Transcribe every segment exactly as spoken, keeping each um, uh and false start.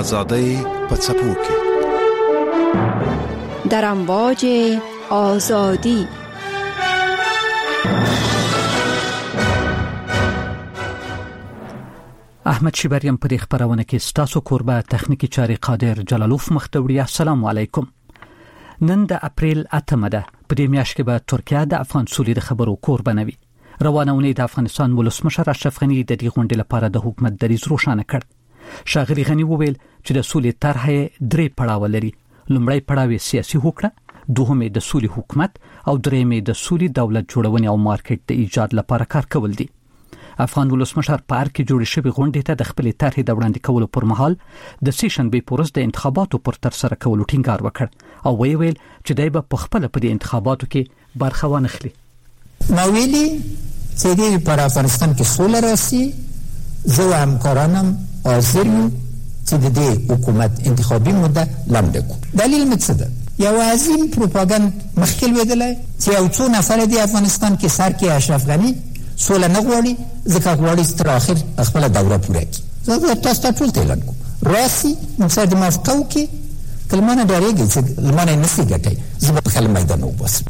آزادۍ په څپو کې در امواج آزادی. احمد شیبریم په دې خبرونه کې ستاسو کوربه تخنیکی چاري قادر جلالوف مختوری. السلام علیکم. نن د اپریل اتمه ده. په دې میاشت کې به ترکیه د افغان سولې د خبرو کوربه نوي. روانه ونې د افغانستان ولسمشر اشرف غنی د دې غونډې لپاره د حکومت دریځ روښانه کړ. ښاغلي غنی وویل چې د سولې طرح درې پړاو لري. لومړی پړاو سیاسي هوکړه، دوهمه د سولې حکومت او درېمه د سولې دولت جوړونې او مارکیټ د ایجاد لپاره کار کول دي. افغان ولسمشر پارک کې جوړ شوی غونډې ته د خپل طرح د وړاندې کولو پر مهال د سیشنبې پورس د انتخاباتو پر تر سره کولو ټینګار وکړ او ویل چې دای په خپل په دې انتخاباتو کې برخه وانخلي. ما ویلي چې دې پر افغانستان کې سوله راسي، زه او همکارانم حاضر یو چې د دې حکومت انتخابي مدت لنډه کړو. دلیل مې څه ده؟ یو عظیم پروپاګاند مخکې ویدلای چې یو څو نفر دی افغانستان کې سر کې اشرف غنی سوله نه غواړي، ځکه غواړي تر اخر خپل دوره پوره کړي. زه تاسو ته ټول اعلان کوم راسي موږ د موافقه وکړي، کلمه نه ډارېږي چې لمانه نسي ګټي، زه په خپل میدان وباسم.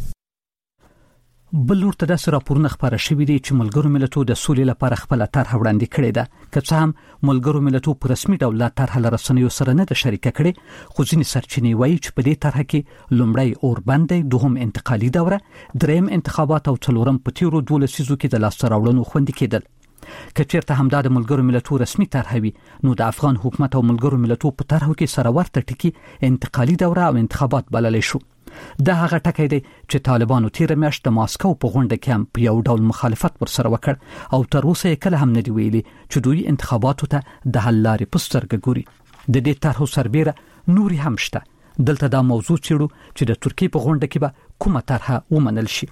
بل ورته داسې راپورونه خبره شوې دي چې ملګرو ملتو د سولې لپاره خپل طرح وړاندې کړې ده، که څه هم ملګرو ملتو په رسمي ډول طرح لرسنیو سره نه ده شریکه کړې، خو ځینې سرچینې وایي چې په دې طرح کې لومړی اوربند دی، دوهم انتقالي دوره، دریم انتخابات او څلورم په تیرو دوه لسیزو کې د لاسته راوړنو خوندي کېدل. که چیرته همدا د ملګرو ملتو رسمي طرح وي، نو د افغان حکومت او ملګرو ملتو په طرحو کې سره ورته ټکي انتقالي دوره او انتخابات بللی شو. دا هغه ټکی دی چې طالبانو تیر میاشت د ماسکو په غونډه کې هم په یو ډول مخالفت ورسره وکړ او تر اوسه کله هم نه دی ویلي چې دوی انتخاباتو ته د حل لارې په سترګه ګوري. د دې طرحو سربیره نوري هم شته. دلته دا موضوع چیرو چې د ترکیې په غونډه کې به کومه طرحه ومنل شي.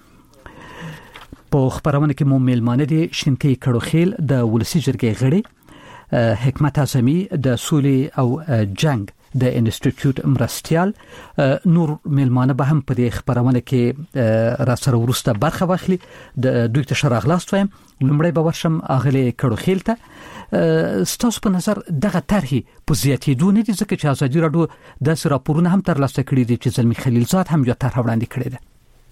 په خبرونه کې مو میلمانه دي شینکي کړوخیل د ولسی جرګې غړي، حکمت اعظمي د سولې او جنگ د انسټیټیوټ مرستيال، نور میلمانه به هم په دې خبرونه کې را سره ورسته برخه واخلي. د دوی ته شراغلاست وایم. لومړی به ورشم اغلی کړوخیل ته. ستاسو په نظر دغه طرحې په زیاتېدو نه دي، ځکه چې ازادي راډیو داسې راپورونه هم ترلاسه کړي دي چې زلمی خلیلزاد هم یو طرح وړاندې کړې ده.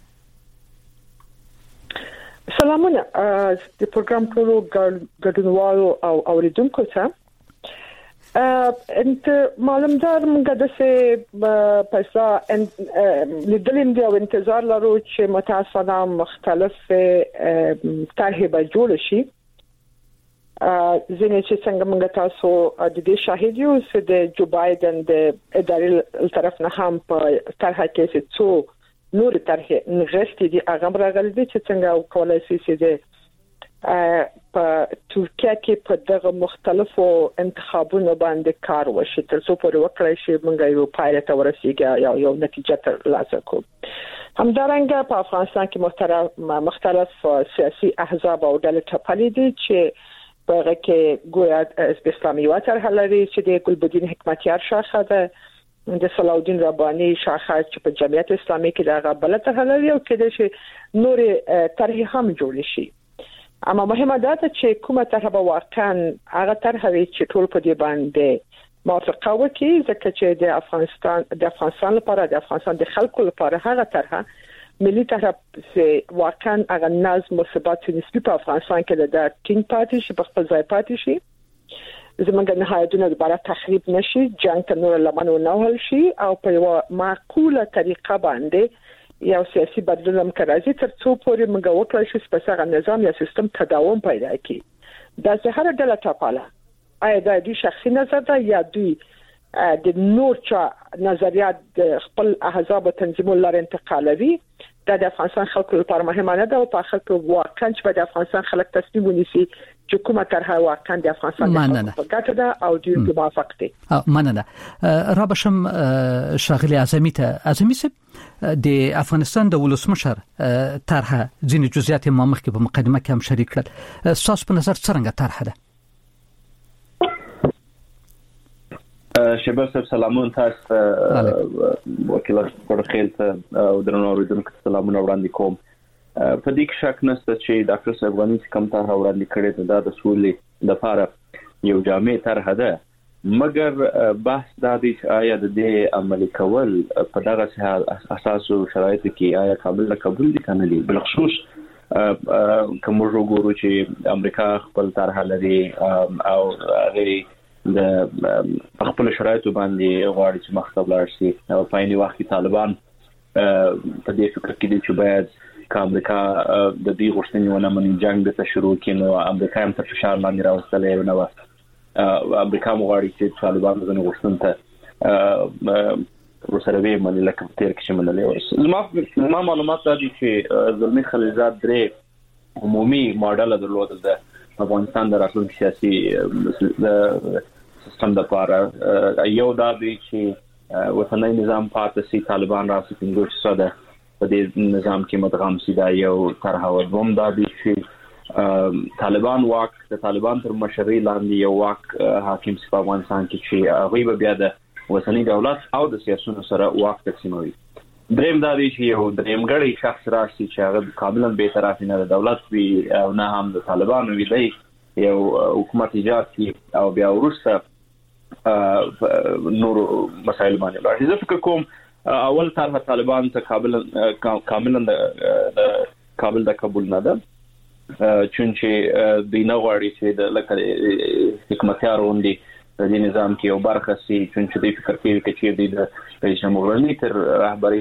سلامونه د پروګرام ټولو ګډونوالو او اوریدونکو ته. انت معلوم دار موږ د څه پیسې لیدلیم دی او انتظار لرو چې متاسفانه مختلف طرحې به جوړ شي. ځینې چې څنګه موږ تاسو د دې شاهد یو چې د جو بایدن د ادارې طرف نه هم په طرحه کې څو نور طرحې نغښتې دي، هغه راغلي دي چې څنګه کولای شي چې د په ترکیه کې په دغه مختلفو انتخابونو باندې کار وشي تر څو پورې وکړای شي موږ یو پایله ته ورسیږو یا یو نتیجه ترلاسه کړو. همدارنګه په افغانستان کې مختلف سیاسي احزاب او ډلې ټاپلې دي چې په هغه کې ګویا اسلامي وطن لري چې د ګلبدین حکمتیار شاخه ده، د صلاحالدین رباني شاخه چې په جمعیت اسلامي کې دغه بلته لري او کې د نور طرحې هم جوړ شي. اما مهمه ده چې کومه طرح به واقعا هغه طرح وي چې ټول په دې باندې موافقه وکړي، ځکه چې د افغانستان د افغانستان لپاره د افغانستان د خلکو لپاره هغه طرح ملي طرح چې واقعا هغه نظم او ثبات نسبي په افغانستان کې د ټینګ پاتې شي، په خپل ځای پاتې شي، زمونږ نهایتونه لپاره تخریب نشي، جنگ ته نور لمن نه وهل شي او په یو معقوله طریقه باندې یو سیاسي بدلون هم راځي تر څو پورې موږ وکړای شو چې په هغه نظام یا سیستم تداوم پیدا کړي. دا چې هر ډله ټاپاله آیا دا دوی شخصي نظر ده یا دوی د نور چا نظریات خپل احزاب او تنظیمونو لپاره انتقالوي، دا د افغانستان خلکو لپاره مهمه نه ده او په خلکو واقعا چې د افغانستان خلک تصمیم ونیسي چې کومه طرح واقعا د افغانستان په ګټه ده او دوی په موافق دي. مننه. را بشم شاغلی اعظمي ته. اعظمي صاحب، د افغانستان د ولسمشر طرح ځینې جزئیات ما مخکې په مقدمه کې هم شریک کړل. تاسو په نظر څنګه طرح ده؟ شباب صاحب سلامون تاسو وکیل کړخیل ته او درنو اوریدونکو ته سلامونه وړاندې کوم. په دې کې شک نشته چې ډاکټر صاحب غنی کوم طرح وړاندې کړی دا د سولې لپاره یو جامع طرح ده مګر بحث د دې آیا د دې عملي کول په دغه اساسو شرایطو کې آیا قابل قبول دي کنه دي بلخصوص کوم وګورو چې امریکا خپل طرح لري او هغه د خپل شرایطو باندې غواړي چې مخته لاړ شي او په عین وخت کې طالبان په دې فکر کې دي چې باید که امریکا د دې غوښتنې ونه مني جنگ ته شروع کړي نو امریکا هم تر فشار لاندې راوستلی نه وه امریکا هم غواړي چې طالبان د غوښتنې ته ورسره ویې مني لکه په تېر کې چې منلی وه. زما معلومات دا دي چې زلمي خلیلزاد درې عمومي ماډله درلوده د افغانستان د راتلونکي سیاسي د سیستم دپاره. یو دا دی چې وطني نظام پاتې سي طالبان راسي پنځوس سده په دې نظام کې مدغم سي دا یو طرح و. دوم دا دی چې طالبان واک د طالبان تر مشرۍ لاندې یو واک حاکم سي په افغانستان کې چې هغوی به بیا د وطني دولت او د سیاسونو سره واک تقسیموي. دریم دا دی چې یو دریمګړی شخص راشي چې هغه کاملا بی‌طرف نه د دولت وي او نه هم د طالبانو وي، دی یو حکومت ایجاد کړي او بیا وروسته نور مسایل باندې لاړ. زه فکر کوم اول طرح طالبان ته کابل کاملا د کابل د قبول نه ده، چونچه دوی نه غواړي چې د لکه حکومتیار غوندي د دې نظام کې یو برخه سي، چونچه دوی فکر کوي چې دوی د رئیس جمهور تر رهبرۍ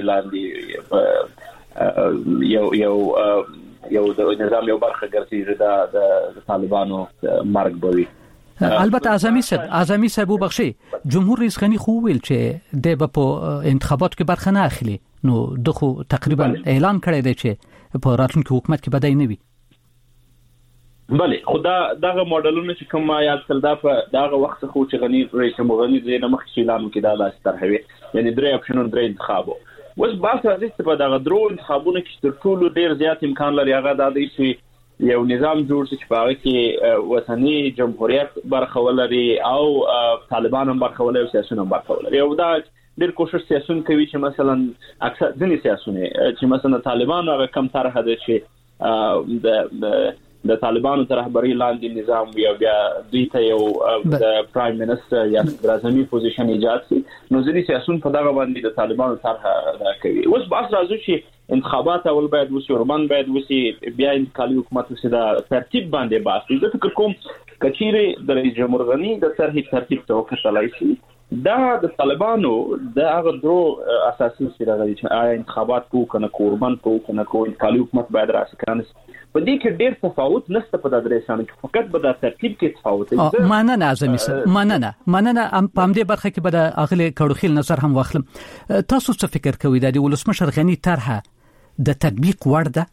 لاندې یو یو یو د نظام یو برخه ګرځي د طالبانو مرګ بوي. البته اعظمي صاحب اعظمي صاحب وبخشي جمهور رئیس غنی خو ویل چې د په انتخابات کې برخه نه اخلي، نو دغه تقریبا اعلان کړی دی چې په راتلونکي حکومت کې بدای نه وي. بله خدا دغه ماډلونه چې کوم یاد کړل دا په دغه وخت خو چې غنی رئیس جمهور غنی د نه مخکې اعلان کې دا لاس طرحوي، یعنی درې اپشنونه درې انتخابو. اوس بحث راځي چې په دغه درو انتخابونو کې تر ټولو ډیر زیات امکان لري هغه دا دی چې یو نظام جوړ شي چې په هغه کې وطني جمهوریت برخه ولري او طالبان هم برخه ولري او سیاسيون هم برخه ولري. او دا ډیر کوشش سیاسيون کوي چې مثلا اکثر ځینې سیاسيون چې مثلا طالبان هغه کم طرح ده چې د د طالبانو تر رهبرۍ لاندې نظام یا بیا دوی ته یو د پرایم منسټر یا صدراعظمي پوزیشن ایجاد شي، نو ځینې سیاسيون په دغه باندې د طالبانو طرح ادا کوي. اوس بحث راځي چې انتخابات اول باید وشي، ورمان باید وشي، بیا انتقالي حکومت وشي، دا ترتیب باندې بحث. زه فکر کوم کچېرې د رئیس جمهور غنی د طرحې ترتیب ته وکتلای شي دا د طالبانو د هغه درو اساسي سره چې آیا انتخابات کو کنه کوربان کو کنه کو انتقالي حکومت باید راشي کنه په دې کې ډېر تفاوت نشته په دغه ځای کې، فقط په د ترتیب کې تفاوت دی. مننه اعظمي صاحب، مننه مننه په همدې برخه کې به د اغلی کړوخیل نظر هم واخلم. تاسو څه فکر کوئ د ولسمشر غنی طرحه د تطبیق وړ ده؟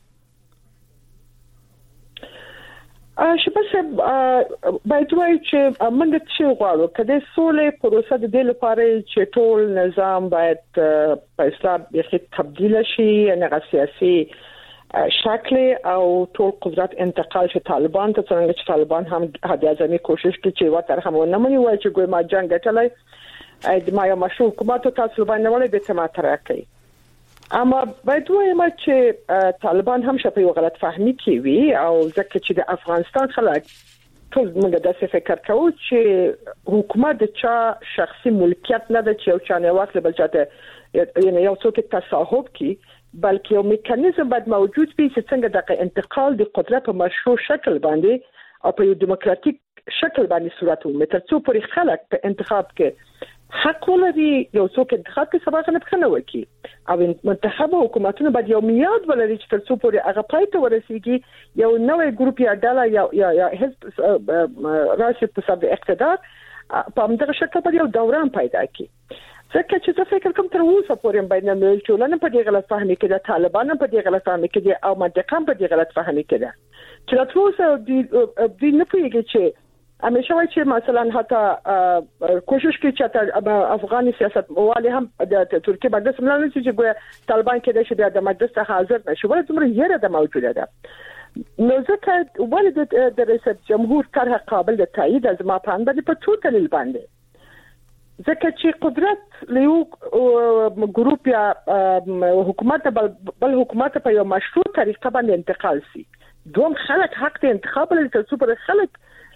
شپه صاحب باید وایي چې موږ چې غواړو که د سولې پروسه د دې لپاره چې ټول نظام باید په اصلاح بېخي تبدیل شي، یعنې هغه سیاسي شکل او ټول قدرت انتقال شي طالبان ته، څنګه چې طالبان هم د اعظمي کوشش کوي چې وتر هم نه مني وایي چې ګوي ما جنگ ګټلای د ما یو مشروع حکومت ته باندې ولې به تما ترکي. اما باید وایم چې طالبان هم شپه یو غلط فهمي کوي او ځکه چې د افغانستان خلک ټول موږ د څه فکر کوو چې حکومت د چا شخصي ملکیت نه ده چې یو چا نه واخلي بل چاته یعنی یو څوک تصاحب کوي، بلکې یو میکانیزم باید موجود وي چې څنګه د انتقال د قدرت په مشروع شکل باندې او په یو دیموکراتیک شکل باندې صورت ومني، تر څو پورې خلک په انتخاب کې حق ولري یو څوک انتخاب کې سبا نه بخنه وکي او منتخب حکومتونه باید یو میاد ولري چې تر څو پورې هغه پای ته ورسیږي یو نوې ګروپ یا ډله یا یا یا حزب راشي په سبب اقتدار په همدغه شکل باندې یو دوران پیدا کړي. ځکه چې زه فکر کوم تر اوسه پورې باید نه ویل ټولنه په دې غلط فهمي کې ده، طالبان په دې غلط فهمي کې دي او منطقه په دې غلط فهمي کې ده چې لا اوسه د نه پوهیږي چې همیشه وایي چې مثلا حتی کوشش کوي چې افغاني سیاست والي هم د ترکیه باندې سملانه چې طالبان کې د شې د مجلس ته حاضر نشي ولې دومره یې ده موجوده ده. نو ځکه ولې د رئیس جمهور طرح قابل د تایید از ما په اند په ټول دلیل باندې ځکه چې قدرت له ګروپ یا حکومت بل حکومت په یو مشروع طریقه باندې انتقال سي، دوم خلک حق ته انتخاب لري تر څو پر خلک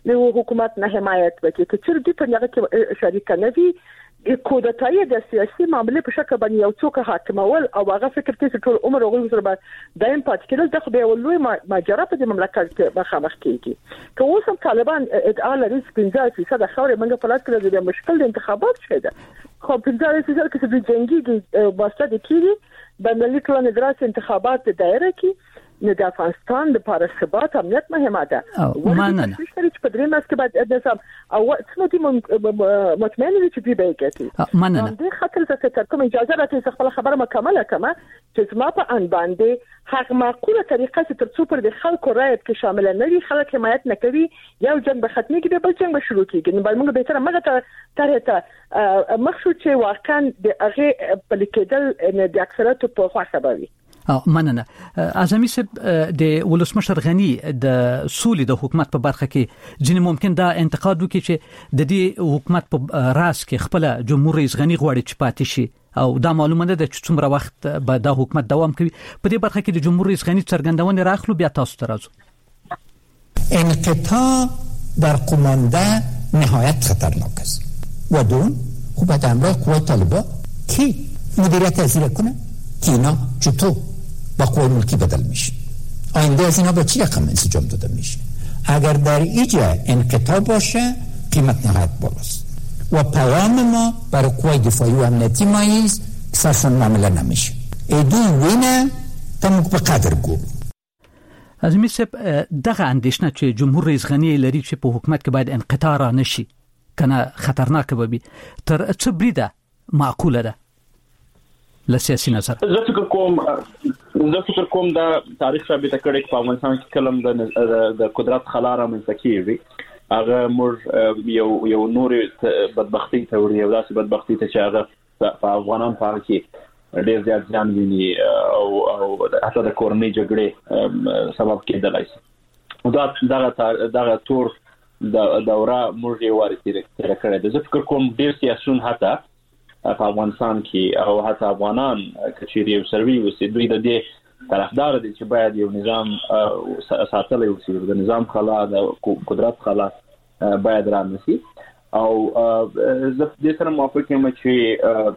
نو حکومت نه حمایت وکړي چې چیرې په هغه کې شریک نه وي کودتای د سیاسي معاملې په شکل باندې یو څوک حاکمول او هغه فکر کوي چې ټول عمر هغه سره به دایم پات کېدل د خو به ولوي ماجرا په دې مملکت کې مخامخ کیږي که اوس هم طالبان ادعا لري چې پنځه فیصد خاورې منګه پلاس کړي د مشکل د انتخابات شه ده خو پنځه فیصد کې د جنگي د واسطه د کیږي د ملي ټولنې دراسه انتخابات دایره کې نه د افغانستان د پاره ثبات امنیت مهمه ده ماننه چې په درې ماس کې بعد نظام او څنګه دې مطمئن دي چې به کېږي ماننه د خطر څخه تر کوم اجازه راته خپل خبره مکمله کما چې ما په ان باندې حق معقوله طریقه چې تر څو پر د خلکو رایت کې شامل نه دي خلک حمایت نه کوي یو جنگ به ختمي کې بل جنگ به شروع کیږي نو باید به تر مګه ته ته مخشو چې واقعا د هغه په لیکدل د اکثریت په خوا سببي مننه اعظمي صاحب د ولسمشر غنی د سولې د حکومت په برخه کې ځینې ممکن دا انتقاد وکړي چې د دې حکومت په راس کې خپل جمهور رئیس غنی غواړي چې پاتې شي او دا معلومه ده چې څومره وخت به دا حکومت دوام کوي په دې برخه کې د جمهور رئیس غنی څرګندونه راخلو بیا تاسو ته راځو انقطاع در قمانده نهایت خطرناک است و دون خوب همراه قوای طالبان کی مدیریت تذیر کنه که اینا چطور با قوای ملکی بدل میشه آینده از اینا با چی رقم انسجام داده میشه اگر در اینجا انقطاع باشه قیمت نهایت بالاست و پیام ما برای قوای دفاعی و امنیتی ما ایست که سرشون معامله نمیشه ایدون وینه تا موقع به قدر گو اعظمي صاحب دغه اندیشنه چې جمهور رئیس غنی لري چې په حکومت کې باید انقطاع را نشي کنه خطرناک به وي تر څه بریده معقوله ده لسیاسي نظر زه فکر کوم زه فکر کوم دا تاریخ ثابت کړي چې په افغانستان کې کلم د د قدرت خلاره منځکیږي هغه موږ یو یو نور بدبختی ته وري او داسې بدبختی ته چې هغه په افغانان په کې ډېر زیات ځان ویني او او حتی د کورنۍ جګړې سبب کېدلای شي دا دغه دغه تور د دوره موږ یې وارث کړی د زه فکر کوم ډېر سیاسيون حتی په افغانستان کې او حتی افغانان کچېری او سروي وسې دوی د دې طرفدار دي چې باید یو نظام ساتلای وسی د نظام خلا د قدرت خلا باید رانسي او زه دې سره موافق یم چې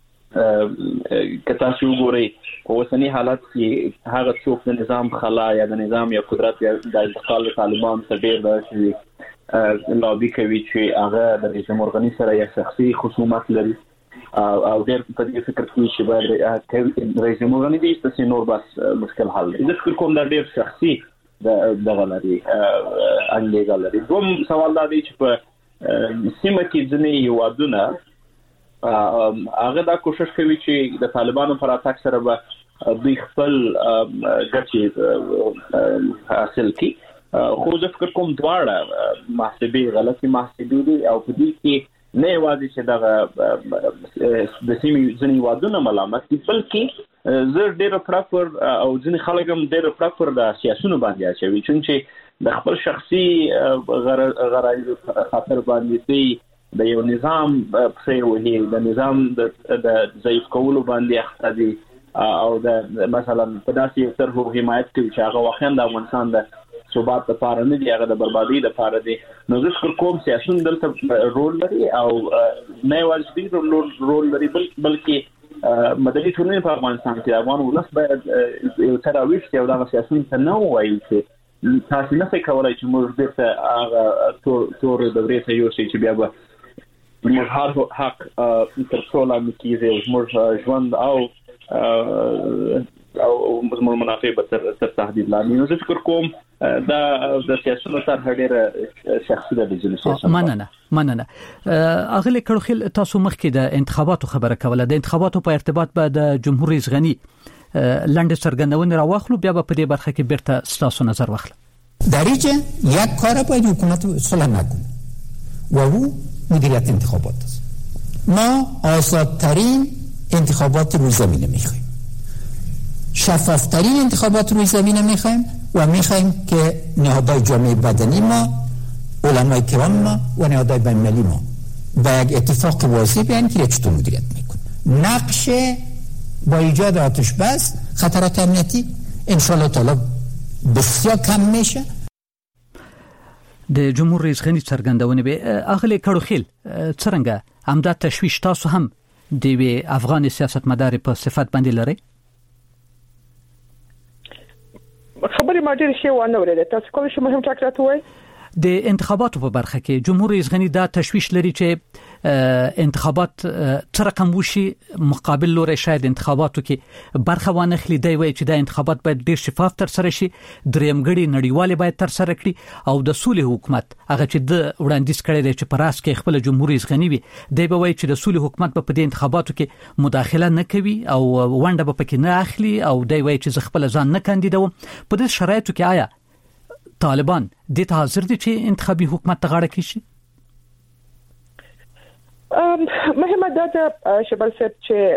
کته شو ګوري په اوسنی حالت کې هغه څوک د نظام خلا یا د نظام یا قدرت یا د انتقال طالبان ته ډېر د لابي کوي چې هغه د رئیس جمهور غنی سره یا شخصي خصومت لري او ډېر په دې فکر کوي چې باید رئیس جمهور غنی دې ستاسو نور بس مشکل حل دي زه فکر کوم دا ډېر شخصي د دغه لري انګلیګا لري کوم سوال دا دی چې په سیمه کې ځنې یوادونه هغه دا کوشش کوي چې د طالبانو پر اتاک سره به دوی خپل ګټې حاصل کړي خو زه فکر کوم دواړه محاسبې غلطي محاسبې دي او په دې کې نه یوازې چې دغه د سیمې ځنې وادونه ملامت دي بلکې زه ډېر پرافر او ځنې خلک هم ډېر پرافر د سیاسونو باندې اچوي چې د خپل شخصي غرایز خاطر باندې دي د یو نظام په وهي د نظام د ضعیف کولو باندې اخته دي او د مثلا په داسې یو طرحو حمایت کوي چې هغه واقعا د افغانستان د ثبات لپاره نه دی هغه د بربادي لپاره دی نو زه فکر کوم سیاسيون دلته رول لري او نه یوازې د رول لري بلکې مدني ټولنې په افغانستان کې افغان ولس باید یو تراویش یو د سیاسيون ته نه وایي چې تاسو نه څه کولای چې موږ دغه هغه تور تور د ورې ته یو چې بیا به موږ هر حق تر څو لا مکیږي موږ ژوند او او زموږ منافع به تر تر تهدید لاندې نو زه فکر کوم دا د سیاستونو طرح ډېر شخصي د سیاست مننه مننه اغلی کړخیل تاسو مخکې د انتخاباتو خبره کوله د انتخاباتو په ارتباط به د جمهور رئیس غنی لنډ څرګندونه راوخلو بیا په دې برخه کې بیرته تاسو نظر واخلئ در اینجا یک کار باید حکومت صلح نکنه و او مدیریت انتخابات است ما آزادترین انتخابات روی زمینه میخوایم شفافترین انتخابات روی زمینه میخوایم و میخوایم که نهادهای جامعه مدنی ما علمای کرام ما و نهادهای بین‌المللی ما با یک اتفاق واضح بیان که چطور مدیریت میکنه نقش با ایجاد آتش بس خطرات امنیتی انشاءالله تعالی بسیار کم میشه د جمهور رئیس غنی څرګندونه به اغلی کړوخیل څنګه همدا تشویش تاسو هم د افغان سیاستمدار په صفت باندې لري؟ خبري ما ډېر شی ونه ورته تاسو کوم شی مهم ټاک راته وای؟ د انتخاباتو په برخه کې جمهور رئیس غنی دا تشویش لري چې انتخابات تر رقم وشي مقابل لوري شاید انتخاباتو کې برخه وانخلي دی وای چې دا انتخابات باید ډیر شفاف تر سره شي، درېمګړي نړیواله باید تر سره کړي او د سولې حکومت هغه چې د وړاندیز کړی دی چې پراس کې خپل جمهور رئیس غنی وي دی به وای چې د سولې حکومت په دې انتخاباتو کې مداخله نه کوي او ونده به پکې نه اخلي او دی وای چې خپل ځان نه کاندیدوم. په دې شرایطو کې آیا طالبان د ته حاضر دي چې انتخابي حکومت ته غاړه کړي؟ مهمه ده چې شبل صاحب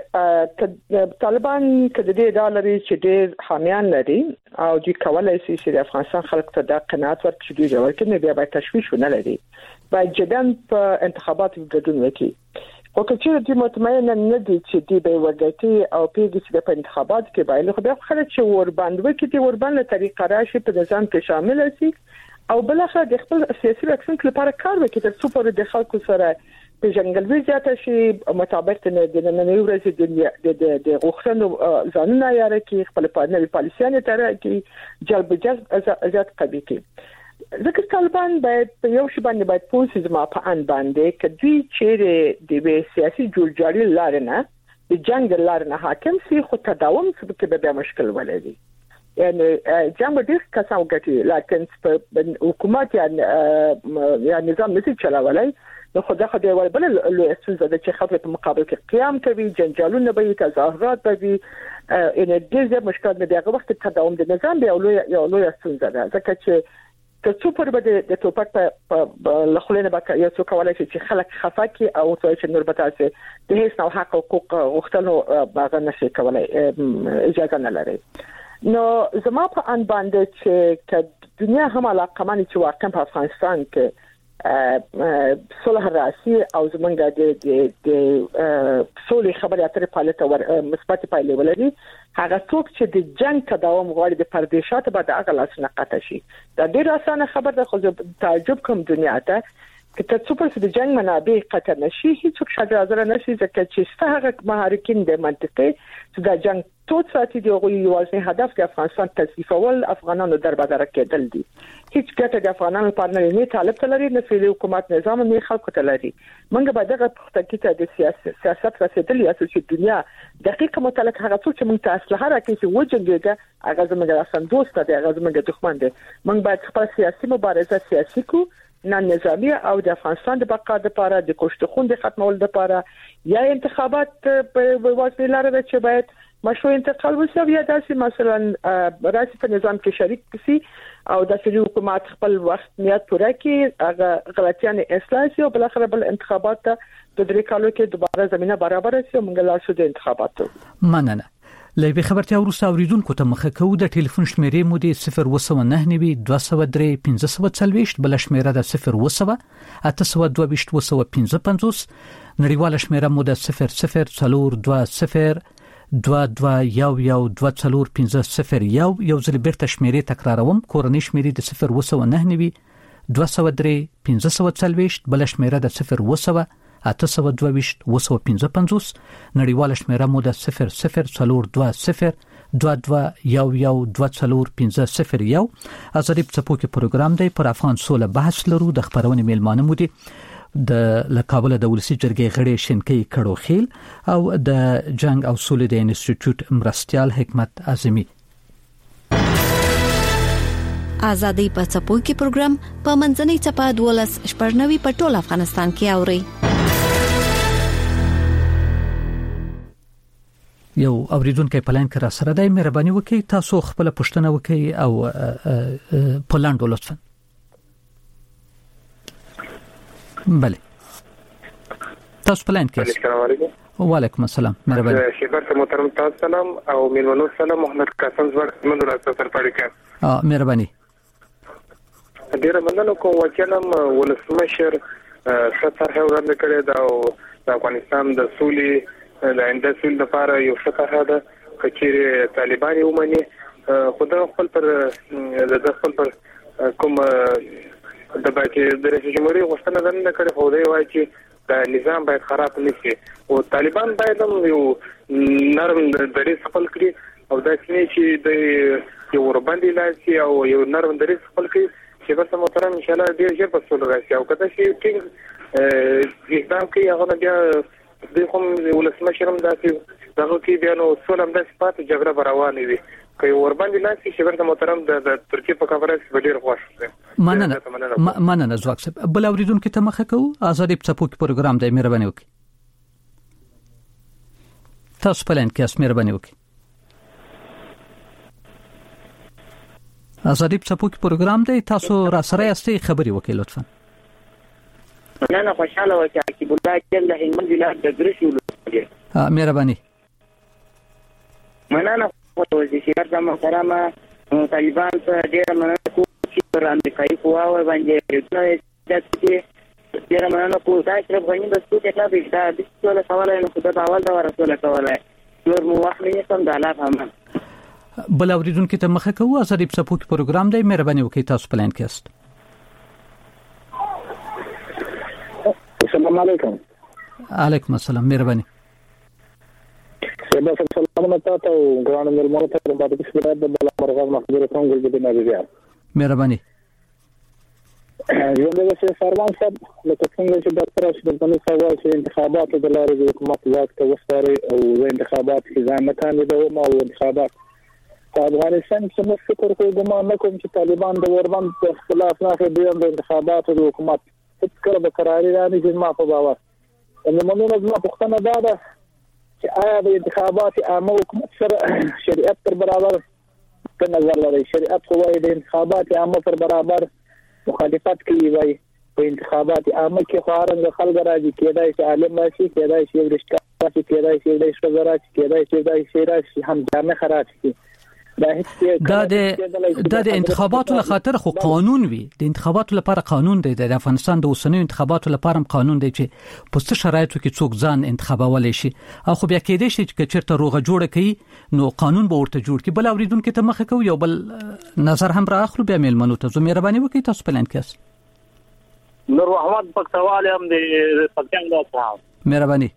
چې طالبان کله دې ډالري چې ډېر حامیان لري او دوی کولای شي چې د افغانستان خلک ته د قناعت ورکړي چې دوی جوړ کړي بیا باید تشویش ونه لري، باید جداً په انتخاباتو ګډون وکړي. او که چې دوی مطمئن نه دي چې دوی به وګټي او پیږي چې په انتخاباتو کې باید خو بیا خلک چې ور باندې وکړي دي ور باندې طریقه راشي په نظام کې شامل شي او بل اخر د خپل سیاسي اکشن لپاره کار وکړي تر څو پر د خلکو سره په جنګلوي زیاته شي مطابق د نن ورځې د د د غوښتنو ځانونه یاره کې خپل پارلماني پالیسیانه تر کې جلب جذب ازاد قبي کې ځکه طالبان باید په یو شی باندې باید پولیس زما په ان باندې کدي چې د سیاسي جوړجاړي لارنه د جنگ لارنه حاکم سي خو تداوم څه کې به مشکل ولري. یعنی جنگ ډیر کسان وګټي لکه په حکومت یا یا نظام نشي چلاولای نو خدای خدای ول بل له اساس د چې خپل په مقابل کې قیام کوي، جنجالونه به تظاهرات به ان د دې مشکل نه دیغه وخت تداوم د نظام به یو لوی اساس ده ځکه چې که څو پر بده د توپک په لخلینه به یو څو کولای شي چې خلک خفاکي او چې نور به تاسو د هیڅ نوع حق او حقوق غوښتلو باغ نشي کولای اجازه نه لري. نو زما په ان باندې چې دنیا هم علاقه مانی چې واقعا په افغانستان کې صلح راسي او زمونږ د د د صلح خبرې اترې پالیته مثبت پایلې ولري، هغه څوک چې د جنگ تداوم غواړي د پردیشات بعد هغه لاس نه قطع شي. دا ډېر اسانه خبر ده خو تعجب کوم دنیا ته چې څو پر د جنگ منابع قطع نشي هیڅ څوک حاضر نشي ځکه چې هغه محرکین د منطقه چې دا جنگ ټول ساتي دی او یوازې هدف د افغانستان تضعیفول افغانانو دربدره کېدل دي. هیڅ ګټه د افغانانو لپاره نه طالب تلري نه فعلی حکومت نظام نه خلکو تلري. موږ به دغه پختګی ته د سیاست سیاست رسیدلی اساس چې دنیا دقیق متعلق هغه څه چې موږ ته اصله راکې چې وجنګيږي هغه زموږ اصلا دوست دی هغه زموږ دښمن دی. موږ باید خپل سیاسي مبارزه سیاسي کو نه نظامی او د افغانستان د بقا لپاره د کوشتخون د ختمول لپاره یا انتخابات په واسطه لاره چې باید مشروع انتقال وشي یا داسې مثلا رئیس په نظام کې شریک شي او د فعلی حکومت خپل وخت نیت پوره کړي هغه غلطیان اصلاح شي او بل اخر بل انتخابات ته د درې کالو کې دوباره زمينه برابر شي موږ لا شو د انتخاباتو مننه. لوي خبرتي اوروسه اوریدونکو ته مخه کوو د ټلیفون شمیرې مو د صفر وسو نه نوي دوه سوه درې پنځه سوه څلوېښت بل شمیره د صفر وسو اته سوه دوه ویشت وسو پنځه پنځوس نړیواله شمیره مو د صفر صفر څلور دوه صفر دوه دوه یو یو دوه څلور پنځه صفر یو یو ځل بیرته شمیرې تکراروم کورنۍ شمیرې د صفر وسو نه نوي دوه سوه درې پنځه سوه څلوېښت بل شمیره د صفر وسو اته سوه دوه ویشت وسو پنځه پنځوس نړیواله شمیره مو د صفر صفر څلور دوه صفر دوه دوه یو یو دوه څلور پنځه صفر یو. ازادي پڅپوکي پروګرام دی پر افغان سوله بحث لرو د خبرونه میلمانه مو دي د لکابل د ولسی جرګې غړي شینکي کړوخیل او د جنگ او سولې د انسټیټیوټ مرستيال حکمت اعظمي. ازادي پڅپوکي پروګرام په منځنۍ چپه دولس شپږنوي په ټول افغانستان کې اوري. یو اوریدونکو په لاین کې را سره دی، مهرباني وکړئ تاسو خپل پوښتنه وکړئ او په لاندو لطفا. بله تاسو په لاین کې. السلام علیکم. وعلیکم السلام. مهرباني. شکر محترم تاسو سلام او میلمنو سلام محمد قاسم زوړ منډه تاسو سره پړی کړ. اه مهرباني. ډیر مننه کوم وکیلم ولسمشر ستر هیواد کړی دا د افغانستان د سولې د اندسول لپاره یو څه ده چې طالبان یې ومني خدای خپل پر د خپل پر کوم د باکې د رئیس جمهوریت غوښتنه ده نه کړې خو دی وايي چې د نظام باید خراب نه شي او طالبان باید هم یو نرم دریځ خپل کړي او دا چې د یو ورباندې لاسي او یو نرم دریځ خپل کړي چې بس محترم ان شاء الله ډیر ژر په سولې راشي او کله چې ټینګ اقدام کوي هغه بیا د کوم ولسمشر هم داسې دغه کې بیا نو سولې هم داسې پاتې جګړه روانه وي کوي ورباندې لاسي چې بس محترم د ترکیه په خبره کې ډیر خوښ یم. مننه مننه زواک صاحب. بل اوریدونکو ته مخه کوو آزادي څپوکي پروګرام د مهرباني وکړي تاسو پلان کې اس مهرباني وکړي. آزادي څپوکي پروګرام دی تاسو را سره یاستئ خبري وکړئ لطفا. نه نه خوشاله وکړئ چې بلای چې د هلمند ولایت د ګرشي ولایت مهرباني مننه وزیر شهر محترم طالبان ته ډیر مننه کوم چې پر امریکایي قواو باندې نو چې ډیر مننه کوم چې غوښنه د څه ته به دا د څه سوال نه خدای په اول دا ورسول کوله نور مو وخت نه سم د الله هم. بل اوریدونکو ته مخه کوو آزادي څپوکي پروګرام دی مهرباني وکړئ تاسو پلان کې است. السلام علیکم. علیکم السلام مهرباني. سبا سلام تاسو ګران ملمنو ته د باندې سپیډ د بل مرغاز مخبره کوم ګل دې نه دی. مهرباني. یو دغه چې سروان صاحب لکه څنګه چې د ترش د بنو سوا چې انتخابات د لارې د حکومت ځواک ته وسپاري او د انتخابات ځان مکان دی او ما انتخابات په افغانستان کې څه فکر کوي ګمان نه کوم چې طالبان د وربند په اختلاف نه دی د انتخابات د حکومت فکر به قراري رانه چې ما په باور نو موږ نه پښتنه ده چې آیا د انتخابات عامه حکومت سره شریعت پر برابر په نظر لري شریعت خو وايي د انتخابات عامه پر برابر مخالفت کوي وايي په انتخابات عامه کې خارنګ خلک راځي کېدای شي عالم راشي کېدای شي ورشکا شي کېدای شي د شوزرات کېدای شي د شیراز هم جامع خراج شي دا د د انتخاباتو لخاطر خو قانون وي د انتخاباتو لپاره قانون دی د افغانستان د اوسنیو انتخاباتو لپاره قانون دی چې په څه شرایطو کې څوک ځان انتخابولای شي او خو بیا کېدای شي چې چیرته روغه جوړه کوي نو قانون به ورته جوړ کړي. بل اوریدونکو ته مخه کوي یو بل نظر هم راخلو بیا ملمنو ته زه مهرباني وکړئ تاسو پلان کې نور محمد پکتوال هم د پکتیان د صاحب مهرباني.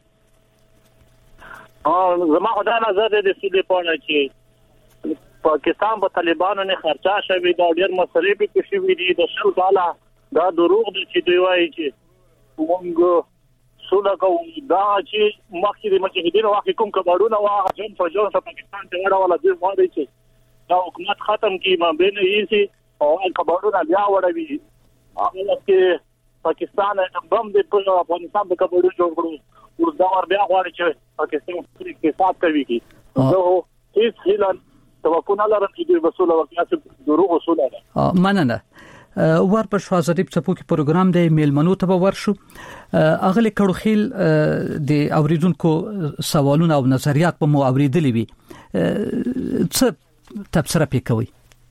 اه زما خدای نظر د سیدې پونه چې پاکستان په طالبانو نه خرچا شوی دا ډیر مسلې به کې شوی دي د شل کاله دا دروغ دي چې دوی وایي چې موږ سوله کوو دا چې مخکې د مجاهدینو واقع کوم کباړونه واه جن فجر په پاکستان ته وړه ولا دوی وایي چې دا حکومت ختم کی ما بین یې سي او کباړونه بیا وړوي هغه چې پاکستان بم د افغانستان په کباړو جوړ کړو وردا ور بیا غواړي چې پاکستان کې حساب کوي کی نو هیڅ هیلن توقعونه لرم چې دوی وسوله وکړي دروغ وسوله ده. مننه. ور پر شوازدی څپوکي پروګرام د میلمنو ته ورشو اغلی کړوخیل د اوریدونکو سوالونه او نظریات په مو اوریدلې وي څه تبصره پکوي.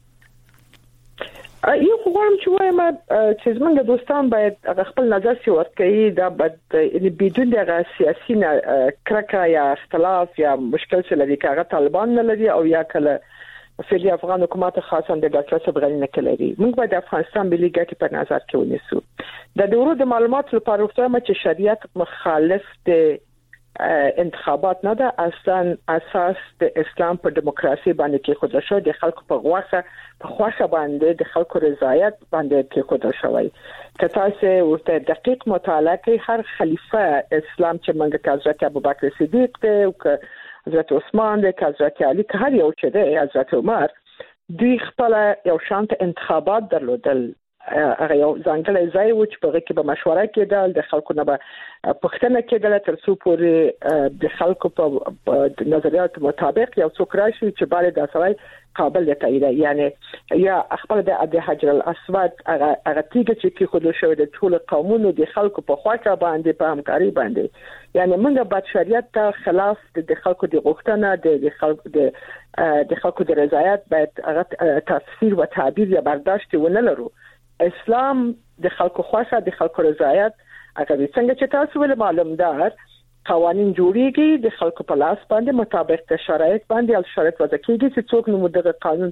یو کوم چې وایم چې زمونږ دوستان باید خپل نظر سی ورکړي دا بد ان بدون د سیاسي کرکا یا اختلاف یا مشکل څه لري کاغه طالبان نه لري او یا کله فعلی افغان حکومت خاصه د ډاکټر صبرغنی نه کلري موږ باید افغانستان ملي ګټې په نظر کې ونیسو. د ډورو د معلوماتو لپاره وختمه چې شریعت مخالف د انتخابات نه ده اصلا اساس د اسلام په دیموکراسي باندې کې خود شو د خلکو په غوښه په خوښه باندې د خلکو رضایت باندې کې خود شوی که تاسو ورته دقیق مطالعه کوي هر خلیفہ اسلام چې منګه حضرت ابوبکر صدیق دی او حضرت عثمان دی حضرت علی که هر یو چې دی حضرت عمر دوی خپل یو شانت انتخابات درلودل هغه یو ځانګړی ځای و چې په هغه کې به مشوره کېدل د خلکو نه به پوښتنه کېدله تر څو پورې د خلکو په نظریاتو مطابق یو څوک راشي چې باید د سړی قابل دی تایید یعنی یا خپل د حجر الاسود هغه هغه تیګه چې کې خود شوی د ټول قومونو د خلکو په خواکه باندې په همکاري باندې یعنی موږ باید شریعت ته خلاف د خلکو د غوښتنه د خلکو د د خلکو د رضایت باید هغه تفسیر و تعبیر یا برداشت ونه لرو. اسلام د خلکو خوښه د خلکو رضایت هغه څنګه چې تاسو ول معلوم ده قوانين جوړيږي د خلکو په لاس باندې مطابق د شرایط باندې او شرایط وضع کیږي چې څوک نو دغه قانون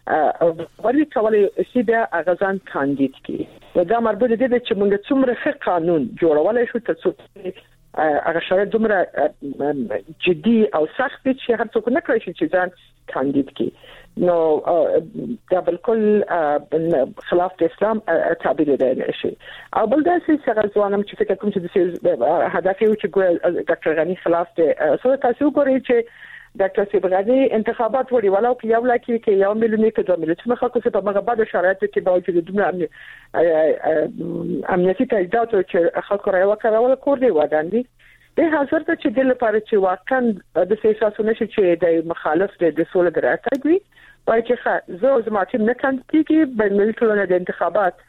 ورې کولای شي بیا غزان کاندید کی دا مربوط دي چې موږ څومره ښه قانون جوړولای شو ته هغه شرایط دومره جدي او سخت دي چې هر څوک نه کوي چې ځان کاندید کی نو دا بالکل خلاف د اسلام تعبیر دی شي او بل دا چې غزوانم چې فکر کوم چې د هدف یو چې ډاکټر غنی خلاف دی سو تاسو ګورئ چې ډاکټر سیبغانی انتخابات وړي ولو کې یو لکه کې یو میلیون کې دوه میلیون خلکو څخه په مغه بعد شرایطو کې باوجود دومره امنیتي تجهیزات چې خلکو راو کارول کور دی وداندي به حاضر ته چې د لپاره چې واقعا د سیاسي نشي چې د مخالف د سولې دراتګ وي وایي چې زه زما ټیم نه کاندید بین ملي د انتخابات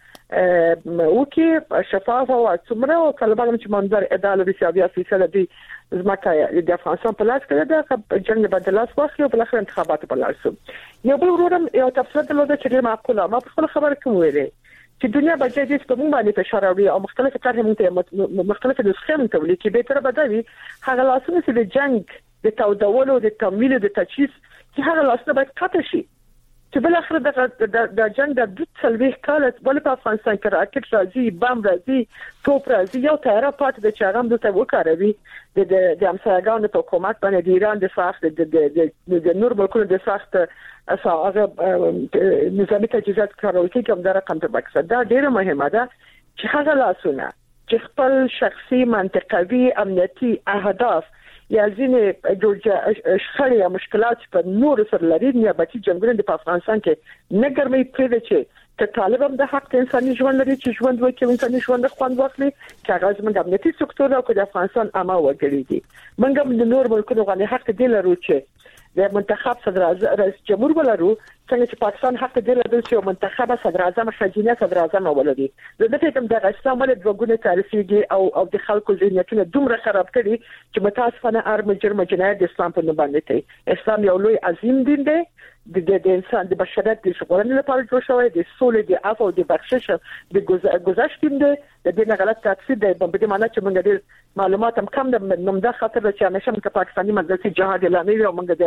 وکي شفاف او څومره او طالبان چې منظر عدالت سیاسي فیصله دي زمکه د افغانستان په لاس کې ده چې جنگ بدلاس واخلي او بل اخر انتخابات په لاس یو بل ورورم یو تفصیل درلوده چې معقوله ما په خپل خبره کوم ویلې چې دنیا بجې دې په موږ باندې فشار راوړي او مختلفه طرحې موږ مختلفه نسخې موږ ولې کې به تر بدوي هغه لاسونه چې د جنگ د تودولو د تمویل د تجهیز چې هغه لاسونه باید قطع شي چې بل اخر د د جنگ د دوه څلويخ کال ول په افغانستان کې راکټ راځي بم راځي توپ راځي یو تیاره پات د چاغم د تو وکړوي د د امساګانو په حکومت باندې د ایران د ساخت د د نور ملکونو د ساخت اساسه نظامي تجهیزات کارول کې کوم د رقم ته مقصد دا ډیره مهمه ده چې هغه لاسونه چې خپل شخصي منطقوي امنیتي اهداف یا ځینې جوړ شخړې یا مشکلات په نور سره لري نیابتي جنگونه په افغانستان کې نه ګرمي پرې چې ته طالب هم د حق انساني ژوند لري چې ژوند وکړي انساني ژوند خوند واخلي چې هغه زموږ امنیتي سکتور او د افغانستان عامه وګړي دي موږ د نور ملکونو غوښنه حق دی لرو چې د منتخب صدر اعظم رئیس جمهور ولرو څنګه چې پاکستان حق دی لري چې منتخب صدر اعظم خزینه صدر اعظم ولري زه د فکر د اسلام ولې دوګونه تعریفيږي او او د خلکو ذهنیتونه دومره خراب کړي چې متاسفانه ارم جرم جنایت د اسلام په نوم باندې کوي اسلام یو لوی عظیم دین دی د د انسان د بشریت د ژغورنې لپاره جوړ شوی د سولې د عفو او د بخشش د گذشت دین دی د دې نه غلط تفسیر دی په دې معنی چې موږ ډېر معلومات هم کم د نومدا خاطر چې همیشه موږ پاکستاني مجلس جهاد اعلان کوي او موږ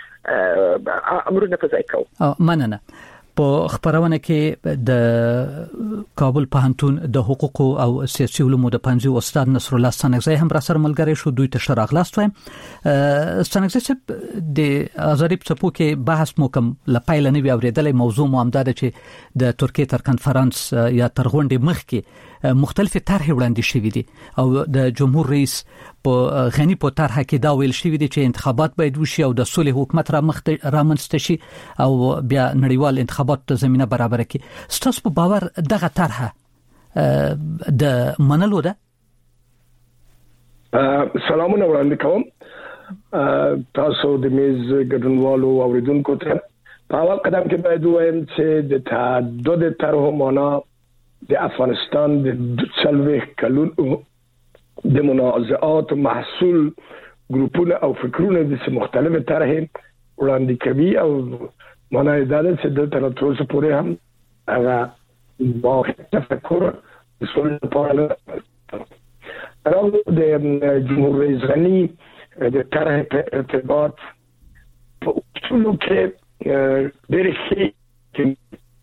دغه امرونه په ځای کوو مننه په خبرونه کې د کابل پوهنتون د حقوق او سیاسي علومو د پنځه استاد نصر الله سنگزی هم را سره ملګری شو دوی ته شراغلاست وایم سنگزی چې د ازادي په کې بحث مو کوم لپایل نه وی اوریدلې موضوع مو امداد چې د ترکیه تر کانفرنس یا تر غونډې مخ کې مختلف طرحې وړاندې شوې دي او د جمهور رئیس په غنی په طرح کې دا ویل شوې دي چې انتخابات باید وشي او د سولې حکومت را مخ رامنځته شي او بیا نړیوال انتخابات ته زمينه برابر کړي ستاسو په باور دغه طرح د منلو ده سلامونه وړاندې کوم تاسو د میز ګډونوالو اوریدونکو ته په اول قدم کې باید وایم چې د تعدد طرحو معنا د افغانستان د څلويخ کلونو د منازعات محصول ګروپونه او فکرونه د مختلفه طرحې وړاندې کوي او معنی دا ده چې د تر اوسه پورې هم هغه واحد تفکر اصول په اړه د جمهور رئیس غنی د طرح په ارتباط په اصولو کې ډېر ښه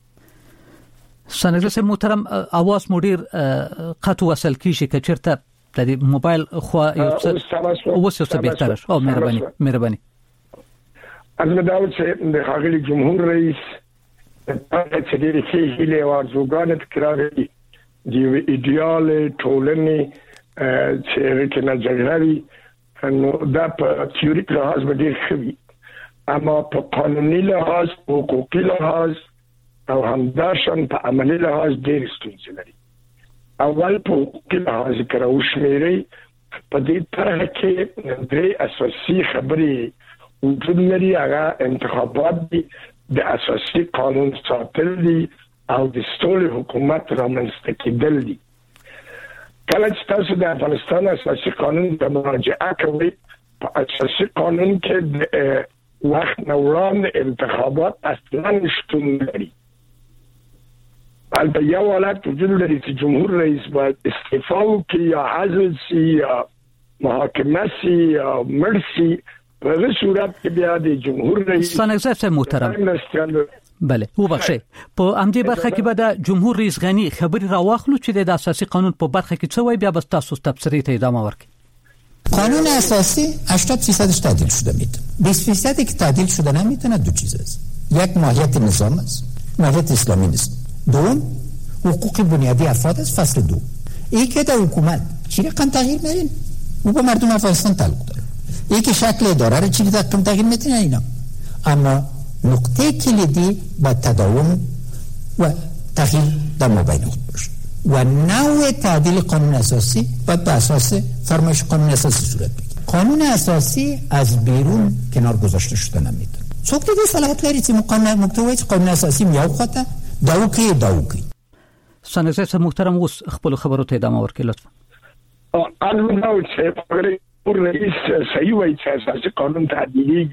سنگزی محترم اواز مدیر قطع وصل کیږي که چیرته د موبایل خو یو څه اوس یو څه بهتر شو او مهرباني مهرباني از مداوت چې د خاغلی جمهور رئیس چې د هیله او ارزوګان تکراري دی ایدیال ټولنې چې رکنه جګړه نو دا په تیوریک لحاظ باندې خوي اما په قانوني لحاظ حقوقي لحاظ او همداشان په عملي لحاظ ډېر ستونزې لري اول په حقوقي لحاظ کې راوښمېري په دې طرح کې درې اساسي خبرې وجود لري هغه انتخابات دي د اساسي قانون ساتل دي او د سولې حکومت رامنځته کېدل دي کله چې تاسو د افغانستان اساسي قانون ته مراجعه کوئ په اساسي قانون کې د وخت نه وړاندې انتخابات اصلا شتون لري البته یو حالت وجود لري چې جمهور رئیس باید استعفا وکړي یا عزل شي یا محاکمه شي یا مړ شي په هغه صورت کې بیا د جمهور رئیس سنگزی محترم بله وبخښه په امدی برخه کې به د جمهور رئیس غنی خبري راواخلو چې د اساسي قانون په برخه کې څه وایي بیا بس تاسو تفسیری ته ادامه ورکړئ. قانون اساسی هشتاد درصدش تعدیل شده میتونه. بیست درصدی که تعدیل شده نمیتونه دو چیز است. یک ماهیت نظام است، ماهیت اسلامی نیست. دوم حقوق بنیادی افراد است فصل دو. این که در حکومت چی رقم تغییر میدین؟ او با مردم افغانستان تعلق داره. این که شکل اداره رو چی رقم تغییر میدین اینا. اما نقطه کلیدی با تداوم و تغییر در مابین خود باشه و نوع تعدیل قانون اساسی باید به اساس فرمایش قانون اساسی صورت بگیره. قانون اساسی از بیرون کنار گذاشته شده نمیتونه. څوک دې صلاحیت لري چې مقام محتوی قانون اساسی میاو خواته داوکی داوکی. سنګزه محترم اوس خپل خبرو ته ادامه ورکړئ لطفا. قانون نو چې په رئیس صحیح وایي چې اساسي قانون تعدیلی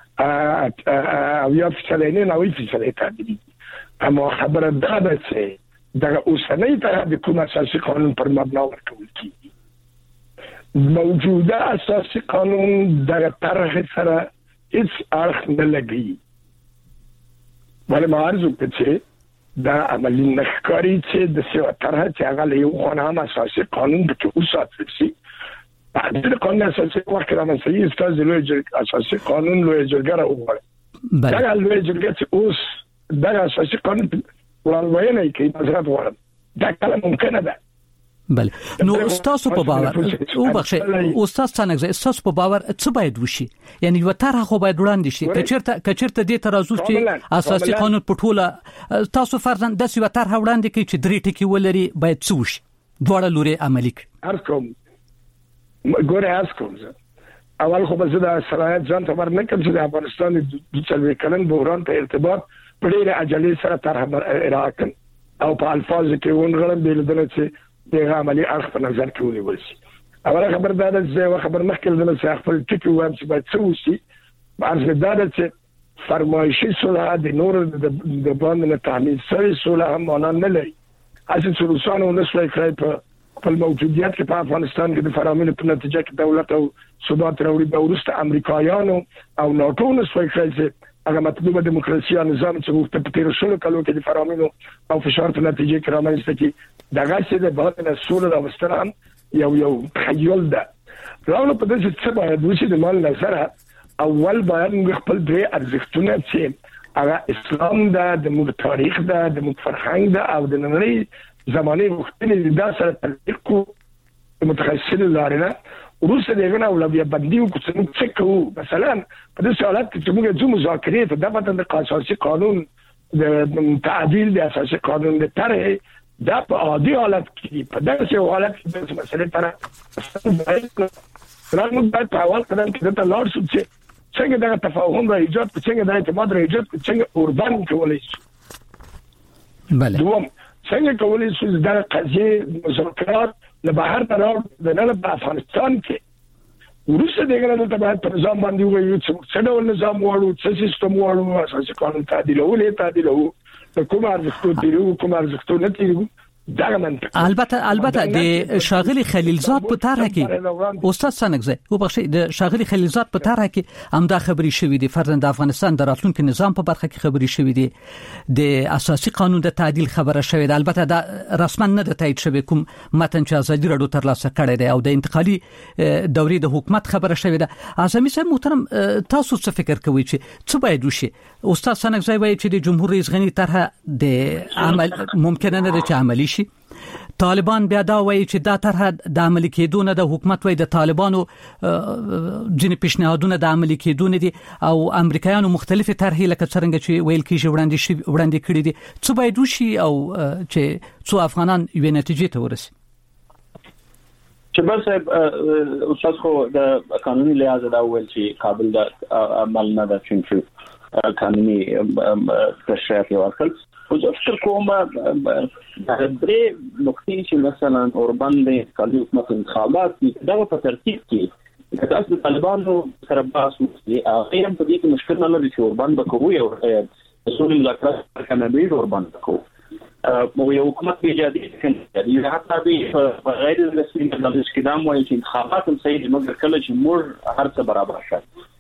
او یا فیصله نه وایي فیصله تعدیلی. اما خبره ده ده چې دغه اوسنۍ طرح د کوم اساسي قانون پر مبنا ورکول کیږي. موجوده اساسي قانون دغه طرح سره هیڅ اړخ نه لګي. ولې ما عرض وکړ چې دا عملي نخکاری چې د څه طرح چې هغه له یو قانون اساسي قانون د کې اوساتل شي. د قانون اساسي وخت را مسئله استاز لوی جرګه اساسي قانون لوی جرګه راوړل. دا لوی جرګه چې اوس دا اساسي قانون وړاندوینه کوي نظر غواړم. دا کله ممکنه ده. بله نو استاد په باور او بخښه استاد څنګه استاد په باور څه باید وشي؟ یعنی یو طرح خو باید وړاندې شي. کچرته کچرته دې ترازو چې اساسي قانون په ټوله تاسو فرضاً د یو طرح وړاندې کوي چې درې ټکي ولري باید څه وشي؟ دواړه لوري عملي کړي. ارکوم ګوره اسکوم اول خو به زه د صلاحیت ځان ته ورنه کوم چې د افغانستان د څلوي کلن بحران په ارتباط په ډېر عجله سره طرح راکړم او په الفاظ کې ونغړم بل دنه چې دغه عملی اړخ په نظر کې ونیول شي. اوله خبر دا ده چې یو خبر مخکې دنه چې خپل ټکی وایم چې باید څه وشي. عرض دا ده چې فرمایشي صلح د نور د باندې تعمیل سره صلح هم معنا نه لري. اصل سلوسان او نسوي کړی په خپل موجودیت کې په افغانستان کې د فرامین په نتیجه کې دولت او ثبات راوړي د ورسته امریکایانو او ناتو نسوي کړی چې هغه مطلوبه دیموکراسي نظام چې وخت په تیر شلو کلو کې د فرامین او فشار په نتیجه کې رامنځته کی دغه چې د باندې سول او مستران یو یو تخیل ده. راول په دې چې څه باید وشي د مال نظر اول باید خپل درې ارزښتونه چې هغه اسلام ده، د موږ تاریخ ده، د موږ فرهنګ ده او د نړۍ زمانه مختلفه د سره تطبیق کو متخصصین لارنه روسه دغه نه ولوي باندې کو څه کوو. مثلا په دې حالت کې چې موږ د مذاکرې ته د بدن د اساسي قانون د تعدیل د اساسي قانون د طرح دا په عادي حالت کې په داسې حالت کې د مسلې طرح څنګه باید په اول قدم کې د لار شو چې څنګه دا تفاهم را ایجاد څنګه دا اعتماد را ایجاد څنګه اوربان کولای شي. بله دوم څنګه کولای شي دا قضیه مذاکرات له بهر تر د نن په افغانستان کې ورسره دغه نه ته باید په نظام باندې وایو چې څه ډول نظام وړو څه سیستم وړو اساسي قانون تعدیلول تعدیلو کوم ارزښتونه دیرو کوم ارزښتونه دیرو دا منطق. البته البته د شاغلی خلیلزاد په طرح کې استاد سنگزه وبخښئ د شاغلی خلیلزاد په طرح کې هم دا خبري شوې دي فرضاً د افغانستان د راتلونکي نظام په برخه کې خبري شوې دي د اساسي قانون د تعدیل خبره شوې ده. البته دا رسما نه د تایید شوی کوم متن چې ازادي راډیو تر لاسه کړی دی او د انتقالي دورې د حکومت خبره شوې ده. اعظمي صاحب محترم تاسو څه فکر کوئ چې څه باید وشي؟ استاد سنگزه وایي چې د جمهور رئیس غنی طرح د عمل ممکن نه ده چې عملی شي. طالبان بیا دا وایي چې دا طرح د عملي کېدو نه د حکومت وایي د طالبانو ځینې پیشنهادونه د عملي کېدو نه دي او امریکایانو مختلفې طرحې لکه څرنګه چې ویل کېږي وړاندې شي وړاندې کړي دي. څه باید وشي او چې څو افغانان یوې نتیجې ته ورسي؟ چې بل صاحب استاد خو د قانوني لحاظ دا ویل چې کابل د عمل نه د چونچو قانوني تشریح ورکړل. وجود فکر کوم د درې نقطې چې مثلا اوربان د کالي حکومت انتخابات دا په ترتیب کې د تاسو طالبانو سره بحث وکړي هغه هم په دې کې مشکل نه لري چې اوربان به کوي او اصول مذاکرات کنه اوربان کوي مو یو حکومت ایجادي کوي حتی به غیر رسمي د اسکدام وایي چې انتخابات هم صحیح مګر کله چې مور هر څه برابر شي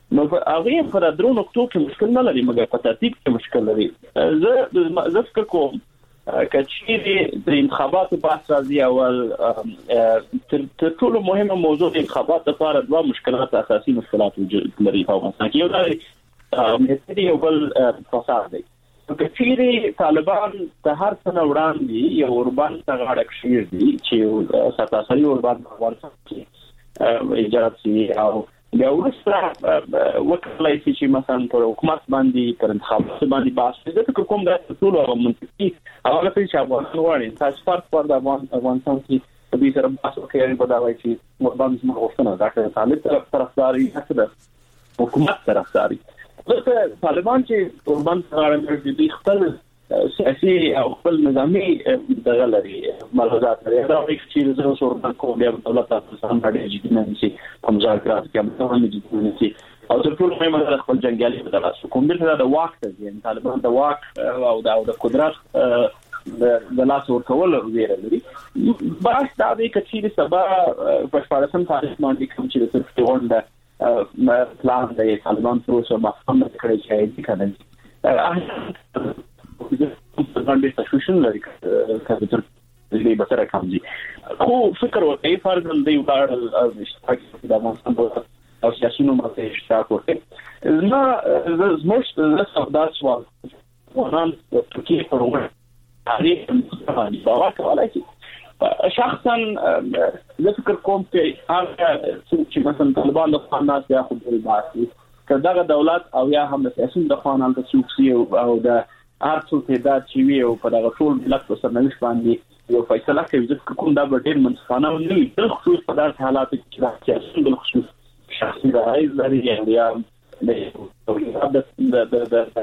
نو هغه په درو نقطو کې مشکل نه لري مګر په ترتیب کې مشکل لري. زه زه فکر کوم کچې د انتخاباتو بحث راځي اول تر ټولو مهمه موضوع د انتخابات لپاره دوه مشکلات اساسي مشکلات لري په افغانستان کې. یو دا مهتدي یو بل فساد دی. کچې طالبان د هر څه وړاندې یو اوربان څنګه غړک دي چې ساتاسري اوربان په افغانستان کې ایجاد شي او بیا ورسره وکړای شي چې مثلا پر حکومت باندې پر انتخابات باندې بحث وکړي. زه کوم دا ټول هغه منطقي هغه چې افغانستان غواړي تاسو فرق پر د افغانستان کې د دې سره بحث وکړي په دا وایي چې مقام زموږ غوښتنه ده چې طالب طرف طرفداري نه حکومت طرفداري. زه طالبان چې اوربان څنګه د خپل سیاسي او خپل نظامی دغه لري ملحوظات لري. دا چې زه اوربان کوم بیا دولت افغانستان باندې جدي نه نشي په مذاکرات کې هم څه نه جدي نه نشي او تر ټولو مهمه د خپل جنگیالي په تاسو کوم دغه د واک ته یعنی طالبان د واک او د قدرت د لاس ورکول ویره لري. بحث دا دی چې سبا په شپږم تاریخ باندې کوم چې د څه ما پلان دی طالبان پروسه مفهوم کړی چې دې کنه د باندې تشویشن لري کاپیټل دې به سره کوم دي خو فکر وکړي فرض دی ولر اشتراک د افغانستان په او سیاسيونو ماته اشتراک وکړي. نه زموږ د سوداګر سوال ونان د ترکیه په وړاندې تاریخ باندې باور کولای شي. شخصا زه فکر کوم چې هغه چې مثلا طالبان د خانات یا خو د باسي کله دولت او یا هم د سیاسي د خانان د سوسي او د ارڅو تعداد چې وی او په دغه ټول بلک په سرنوشت باندې یو فیصله کوي. زه کوم دا به ډېر منصفانه نه وي د خصوص په داسې حالاتو کې راځي چې د خصوص شخصي رائے لري یا د د د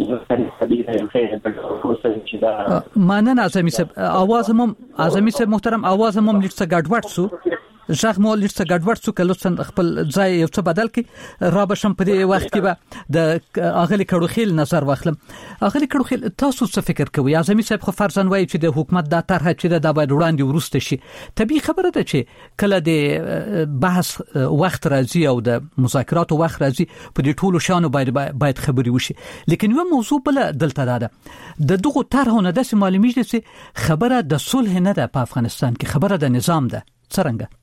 مننه اعظمي صاحب. اواز هم اعظمي صاحب محترم اواز هم لږ څه ګډوډ شو ژغ مو لږ څه ګډوډ شو کله څنګه خپل ځای یو څه بدل کړي را بشم په دې وخت کې به د اغلی کډوخیل نظر واخلم. اغلی کډوخیل تاسو څه فکر کوئ؟ اعظمي صاحب خو فرضاً وایي چې د حکومت د طرحه چې د باید وړاندې ورسته شي. طبيعي خبره ده چې کله د بحث وخت راځي او د مذاکرات وخت راځي په دې ټولو شانو باید باید خبري وشي. لیکن یو موضوع بل دلته ده د دغه طرحونه د معلومیږي چې خبره د صلح نه ده په افغانستان کې، خبره د نظام ده. څنګه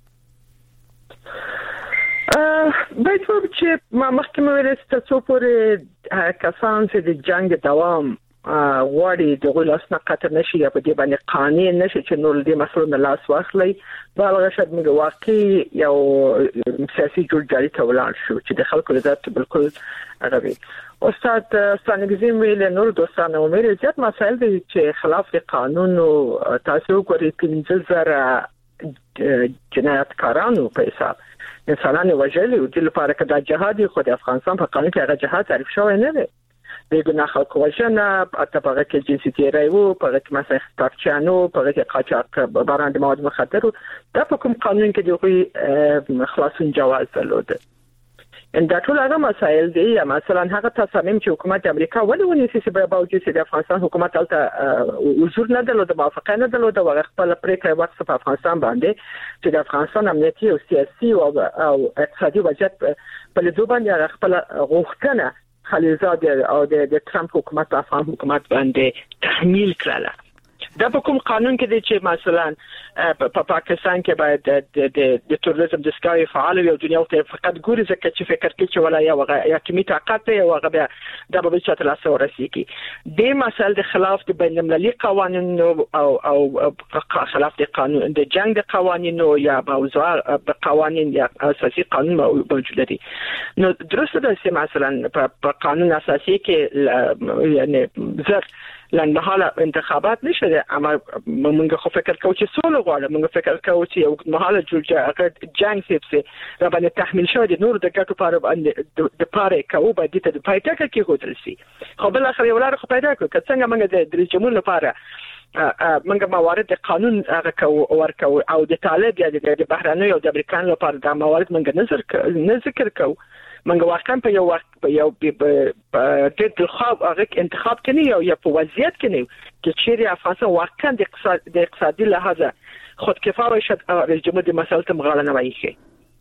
باید وایو چې ما مخکې مې ویل چې تاسو پورې کسان چې د جنگ دوام غواړي د غلاسنه قطر نشي یا په دې باندې قانون نشي چې نور دې مسلو نه لاس واخلي بلغه شد موږ واقعي یو سیاسي جوړجاړي ته ولاړ شو چې د خلکو لپاره بالکل غوي. استاد ستانګزیم ویل نور دوستانه ومر زیات مسائل دي چې خلاف قانون او تاسو کوي پنځه زره جنایتکارانو په حساب انسانانه وجلي او د لپاره کدا جهادي خو د افغانستان په قانون کې هغه جهاد تعریف شوی نه دی. د ګناه خلکو وژنه اتفاقه کې جنسيتي رايو په هغه مثلا اختطافچانو په هغه قاچاق باران د مواد مخدر د په کوم قانون کې دی خلاصون جواز درلود. ان دا ټول هغه مسائل دي مثلا هغه تصامیم چې حکومت امریکا ولې ونیسي چې په باوجود چې د افغانستان حکومت تلته وزور نه درلود موافقه نه درلود او خپل پریکړه وکړه په افغانستان باندې چې د افغانستان امنیتي او سیاسي او اقتصادي وضعیت په لیدو باندې خپل غوښتنه خلیزاد او د ترامپ حکومت په افغان حکومت باندې تحمیل کړله. دا په کوم قانون کې دی چې مثلا په پاکستان کې باید د د تروریزم د سکای فعال وي او دنیا ته فقط ګوري ځکه چې فکر کوي چې ولا یا یا کمی طاقت دی او هغه د به چې تل سره رسیږي. د مسل د خلاف د بین المللي قوانینو او او خلاف د قانون د جنگ د قوانینو یا موضوع د قوانین یا اساسي قانون موجود دي. نو درسته ده چې مثلا په قانون اساسي کې یعنی زر لنډه حاله انتخابات نشده اما موږ خو فکر کوو چې سوله غواړو موږ فکر کوو چې یو محاله جوړه جنگ سیپسي را باندې تحمیل شوی د نور د ګټو لپاره باندې د پاره کوو باندې ته د پایټه کې هوتل سي خو بل اخر یو لار خو پیدا کړو که څنګه موږ د جمهور لپاره موږ موارد قانون هغه کو ورکو او د طالب یا د بهراني او د امریکایانو لپاره د موارد موږ نظر نه ذکر کوو. منګه واقعا په یو وخت په یو په د خاب هغه انتخاب کني او یا په وضعیت کني چې چیرې افغانستان واقعا د اقتصاد د اقتصادي لحاظه خود کفایت شد رئیس جمهور د مسائل ته مغاله نه وایي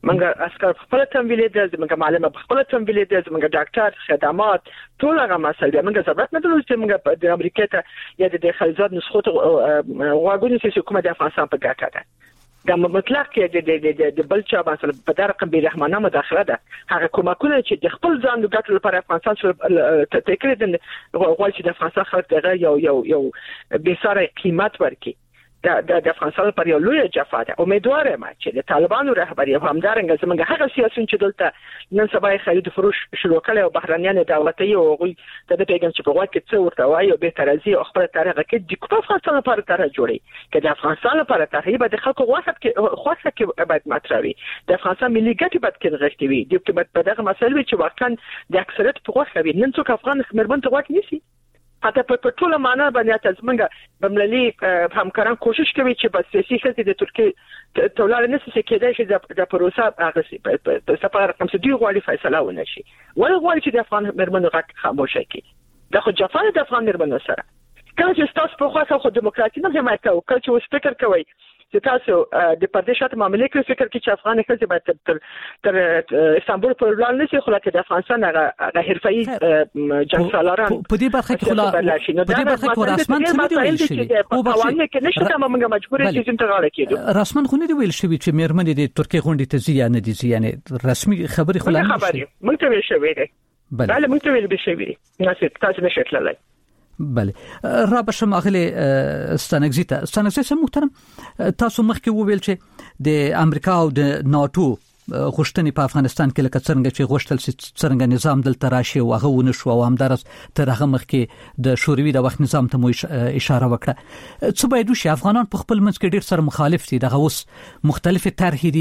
منګه عسكر خپل تمویل دي منګه معلم خپل تمویل دي منګه ډاکټر خدمات ټول هغه مسله منګه ضرورت نه درلود چې منګه د امریکا ته یا د خلیزات نسخه واګونی چې حکومت د افغانستان په ګټه ده د مطلق کې د د د بلچا مثلا په دغه رقم به رحمانه مداخله ده هغه کومکونه چې د خپل ځان د ګټلو لپاره افغانستان سره تکرید غواړي چې د افغانستان خلک دغه یو یو یو به سره قیمت ورکړي د د افغانستان پر یو لوی جفا ده امیدوار یم چې د طالبانو رهبری همدارنګه زمونږ هغه سیاسيون چې دلته نن سبا خرید فروش شروع کړي او بهرانيان دولتي او غوي د پیغام چې په وخت کې څو ورته وایي او به ترازی او خپل طریقه کې د افغانستان لپاره طرح جوړي کله افغانستان لپاره طرح به د خلکو غوښت کې خوښه کې باید مطرحي د افغانستان ملي ګټې باید کې غښتي وي د حکومت په دغه مسله چې واقعا د اکثریت په خوښه وي نن څوک افغان مرمن ته غوښ نیسي حتی په ټوله معنا باندې تاسو موږ بمللي همکاران کوشش کوي چې په سیاسي خلک د ترکیه تولار نه سې کېدای شي د پروسه هغه په سفر رقم دوه غواړي فیصله ونه شي ول غواړي چې د افغان مرمنو غږ خاموشه کړي د خو جفان د افغان مرمنو سره کله چې تاسو په خاصه خو دیموکراتي نه حمایت کوي کله چې وس فکر کوي چې تاسو د پردیشات معاملې کې فکر کوي چې افغان خلک باید تر تر استانبول په وړاندې نشي خو لکه د افغانستان هغه حرفي جنګسالاران په دې برخه کې خلا په دې برخه کې رسمن څه دی ویل شوی او باندې کې نشته چې موږ مجبور یو چې انتقال کېدو رسمن خو نه دی ویل شوی چې مېرمنې د ترکیه غونډې ته ځي نه دي یعنی رسمي خبري خلا نه خبري موږ ته ویل شوی دی بله موږ ته ویل شوی دی نه تاسو نشئ تللی بله را بشم اغلی ستانگزیتا ستانگزیتا محترم تاسو مخکې وویل چې د امریکا او د ناتو غوښتنې په افغانستان کې لکه څنګه چې غوښتل چې څنګه نظام دلته راشي او هغه ونه شو او همدارس تر هغه مخکې د شوروي د وخت نظام ته مو اشاره وکړه څه باید وشي افغانان په خپل منځ کې ډیر سره مخالف دي دغه اوس مختلف طرحې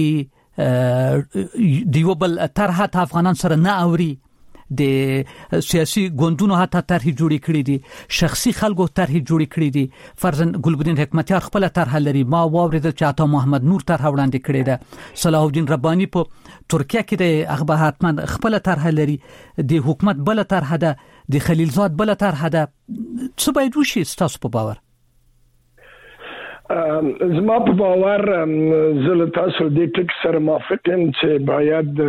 دي دیو بل طرحه افغانان سره نه اوري د سیاسي ګوندونو حتی طرح جوړی کړی دي شخصي خلکو طرح جوړی کړی دي فرزن ګلبدین حکمتیار خپل طرح لري ما واورید چې عطا محمد نور طرح وړاندې کړی ده صلاح الدین ربانی په ترکیه کې د اخبار حتمان خپل طرح لري د حکومت بل طرح ده د خلیلزاد بل طرح ده څه باید وشي تاسو په باور زما په باور زه تاسو د ټیک سره موافق یم چې باید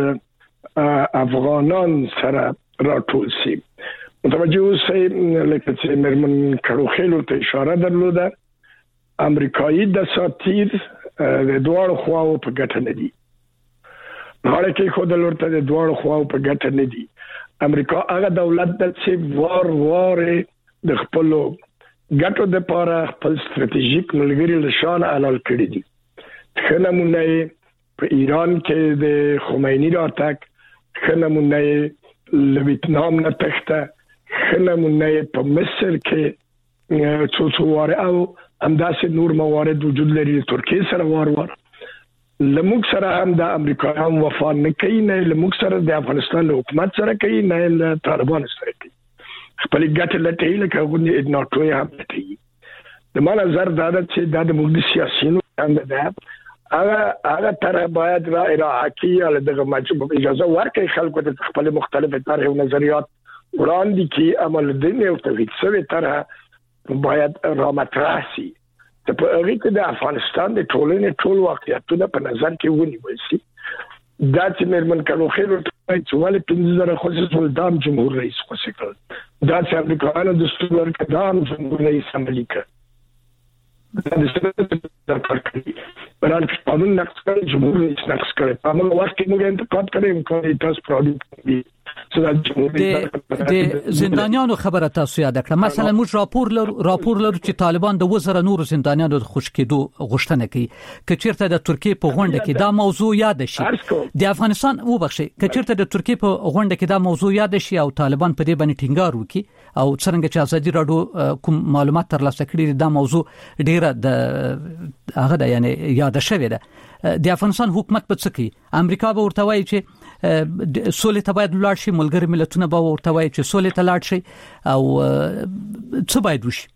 افغانان سره راټول شي متوجه اوسئ لکه چې مرمن کروخیلو ته اشاره درلوده امریکایي دساتیر د دوړو خواو په ګټه نه دي هغه کې خو د لورته د دوړو خواو په ګټه نه دي امریکا هغه دولت د چې وار وار د خپل ګټو د لپاره خپل ستراتیژیک ملګری لشان اعلان کړی دي خنمونه په ایران کې د خمینی راتګ خنمونه له ویتنام نه تخته خنمونه په مصر کې څو څو واره او همداسې نور موارد وجود لري ترکیه سره وار وار لموږ سره هم د امریکایان وفا نه کوي نه لموږ سره د افغانستان حکومت سره کوي نه له طالبان سره کوي خپل ګټه لټي لکه غوډه ناتو یې هم کوي د ما نظر دا چې د موږ سیاسيونو هم ده هغه هغه تر باید را اراحتی ال دغه مجبور اجازه ورکړي خلکو ته خپل مختلف طرح او نظریات وړاندې کی عمل دین او تغیر سوي طرح باید را مطرح شي ته په هغه کې د افغانستان د ټولنې ټول واقعیتونه په نظر کې ونیول شي دا چې مرمن کلو خیر چې ولې پنځه زره خصوص ولدام جمهور رئیس خوښ کړ دا چې امریکایانو دستور ورکړ جمهور رئیس امریکا د سره کړی برال قانون نقض کړي جمهور رئیس نقض کړي په موږ وخت کې موږ انتقاد کړی کوي تاسو پروډکټ د زندانیانو خبره تاسو یاد کړه مثلا موږ راپور لرو راپور لرو چې طالبان د وزره نور زندانیانو خوش کېدو غوښتنه کوي که چیرته د ترکیه په غونډه کې دا موضوع یاد شي د افغانستان وبخښي که چیرته د ترکیه په غونډه کې دا موضوع یاد شي او طالبان په دې باندې ټینګار وکړي او څنګه چې ازادي راډیو کوم معلومات ترلاسه کړي دا موضوع ډیره د هغه د یعنی یاد شوی ده د افغانستان حکومت په څه کې امریکا به ورته وایي چې سولې ته باید لاړ شي ملګری ملتونه به ورته وایي چې سولې ته لاړ شي او څه باید وشي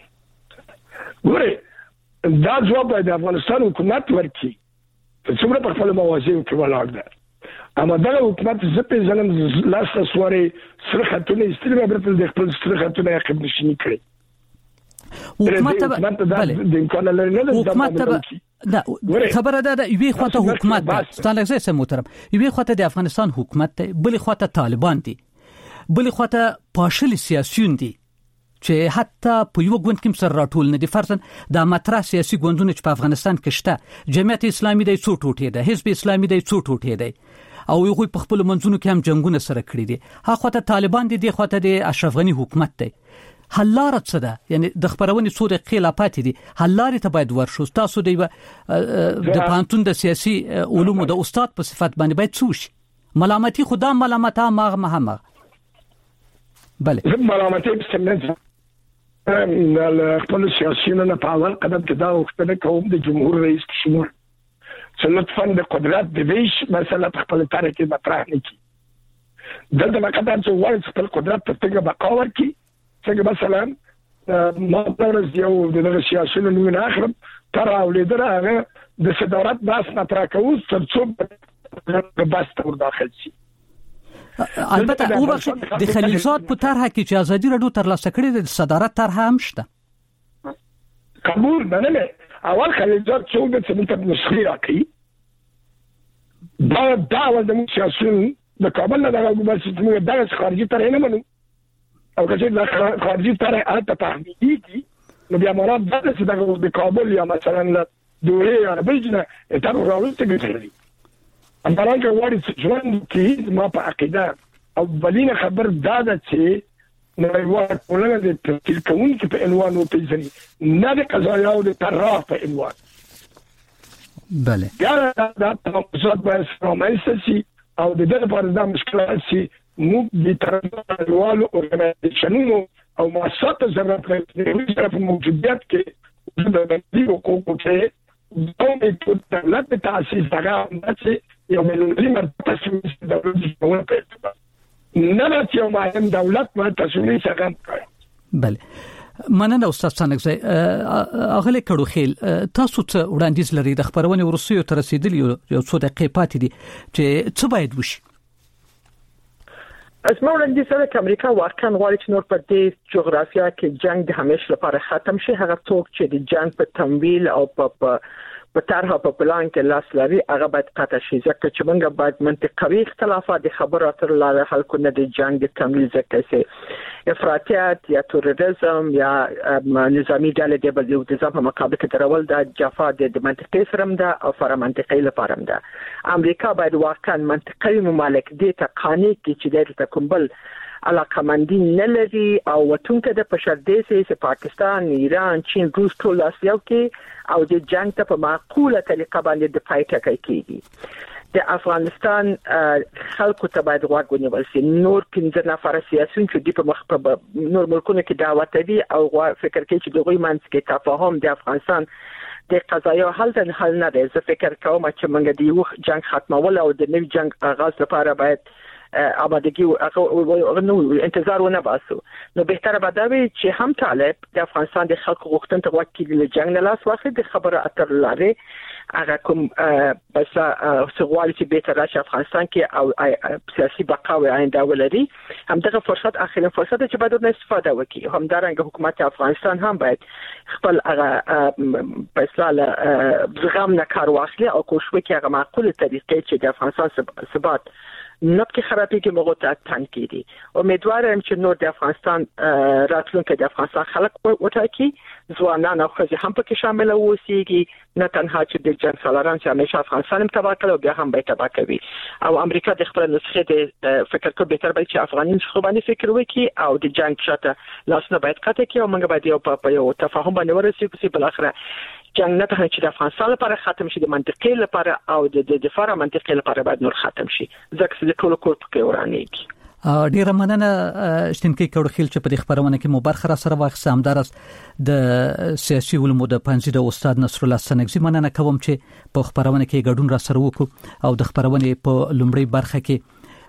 ګوره دا ځواب د افغانستان حکومت ورکړي چې څومره په خپل موازی کې ولاړ ده اما دا حکومت زپې ځلم لاسه سواري سره خاتونه استری به برته د خپل سره خاتونه عقب نشي کړی حکومت بله امکان لري نه حکومت دا خبره ده یوه خواته حکومت ده ستان لږه سم محترم یوه خواته د افغانستان حکومت ده بل خواته طالبان دي بل خواته پاشل سیاسيون دي چې حتی په یو ګوند کې سر راټول نه دي فرضاً د مطرح سیاسي ګوندونو چې په افغانستان کې شته جمعیت اسلامي د څو ټوټې ده حزب اسلامي د څو ټوټې ده او یو په خپل منځونو کې هم جنگونه سره کړی دي هغه خواته طالبان دي د خواته د اشرف غنی حکومت ده حلاره څه ده یعنی د خبرونې څو دقیقې لا پاتې دي حلاره ته باید ورشو تاسو د د پانتون د سیاسي علومو د استاد په صفت باندې باید څه شي ملامتي خدا ملامتها ماغ مهمه بله ملامتي په سمنه د خپل سیاسيونو نه په اول قدم کې دا وختونه کوم د جمهور رئیس شمول چې لطفا د قدرت د ویش مسله په خپل تاریخ کې مطرح نه کړي دلته مقدم چې وایي خپل قدرت په توګه بقا ورکړي څنګه مثلا ما درس یو د سیاسيونو نه اخرم تر اولیدل هغه د صدارت باس مطرح کوي ترڅو بس تر داخل شي البته او بخش د خلیلزاد په طرحه کې چې ازادي رادیو تر لاسه کړې د صدارت طرحه هم شته قبول نه نه اول خلیلزاد څو د څه نسخې راکړي دا دا ول د سیاسيون د کابل نه دغه مسله دغه خارجي طرح نه منو او که چې د خارجي طرح اته تحمیدي کی نو بیا مراد دا چې دغه د کابل یا مثلا دوی یا بلجنه تر راوړل کېږي امبرانګه وړي چې ژوند کې ما په عقیده اولینه خبر دا ده چې نړیوال ټولنه د تفکر کوونکو په عنوان او پیژني نه د قضایا او د طرح په عنوان بله دا دا تاسو باید سمایسي او د دې لپاره دا مشکلات چې موږ د طرحوالو اورګنایزیشنونو او مؤسسات زړه په موجودیت کې د دې حقوقو ته دوی په دولت تاسیس هغه چې یو ملي مرکز چې دولت جوړ کړي نه چې یو مهم دولت ما تاسیس هغه کوي بله مننه استاد څنګه اغله کړو خیل تاسو ته وړاندیز لري د خبرونه ورسیو تر رسیدلی یو څو دقیقې پاتې دي چې څه باید وشي اسمه وړاندیز سره چې امریکا واقعا غواړي چې نور په دې جغرافیا کې جنگ د همیشه لپاره ختم شي هغه څوک چې د جنگ په تمویل او په په طرحه په پلان کې لاس لري هغه باید قطع شي ځکه چې موږ باید منطقوي اختلافات د خبرو اترو لاره حل کړو د جنگ د تمویل ځکه چې افراطیت یا تروریزم یا نظامی ډلې د بل یو د ځم په مقابل کې درول د جفا د منطقي سرم ده او فر منطقي لپاره ده امریکا باید واقعا منطقي ممالک دي ته قانع کې چې د کومبل علاقمندي نه لري او وټونکو د پښردې چې پاکستان ایران چین روس ټول اسیاو کې او د جنگ ته په معقوله طریقه باندې د پای ټکی کیږي د افغانستان خلکو ته باید غوږ ونیول شي نور پنځه نفر سیاسيون چې د په مخ په نور ملکونو کې دعوت دي او فکر کوي چې دغه منځ کې تفاهم د افغانستان د قضایا حل د حل نه دی زه فکر کوم چې موږ د یو جنگ ختمول او د نوي جنگ آغاز لپاره باید آمادگی او نو انتظار ونه باسو نو بهتره به دا وي چې هم طالب د افغانستان د خلکو غوښتنه ته وکیل له جنگ نه لاس واخلي د خبره اتر لاري هغه کوم بس سوال چې به تر راشه افغانستان کې او سیاسي بقا او آینده ولري هم دغه فرصت اخیری فرصت چې باید نه استفاده وکړي هم درنګ حکومت افغانستان هم باید خپل هغه فیصله زغم نه کار واخلي او کوشش وکړي هغه معقوله طریقې چې د افغانستان ثبات نبکه خرابی که موقع تنکی دی امیدوارم چې نور د افغانستان راتلونکي د افغانستان خلک وټاکي ځوانان او ښځې هم پکې شامل اوسېږي نه تنها چې د جنگ سالاران چې همیشه افغانستان هم تباه کړ او بیا هم به تباه کوي او امریکا د خپل نسخه د فکر کو به تر به چې افغانان خو باندې فکر وکړي او د جنگ شاته لاسنه باید قطع کړي او موږ باید یو په یو تفاهم باندې ورسېږو چې بل اخره جنگ نه ته چې د افغانستان لپاره ختم شي د منطقي لپاره او د دفاع منطقي لپاره باید نور ختم شي ځکه چې ټول کور پکې ورانېږي ډیره مننه شتنکی کړو خیل چې په دې خبرونه کې مو برخه را سره واخصه همدارس د سیاسي علومو د پنځه د استاد نصر الله سنگزی مننه کوم چې په خبرونه کې ګډون را سره وکړو او د خبرونه په لومړی برخه کې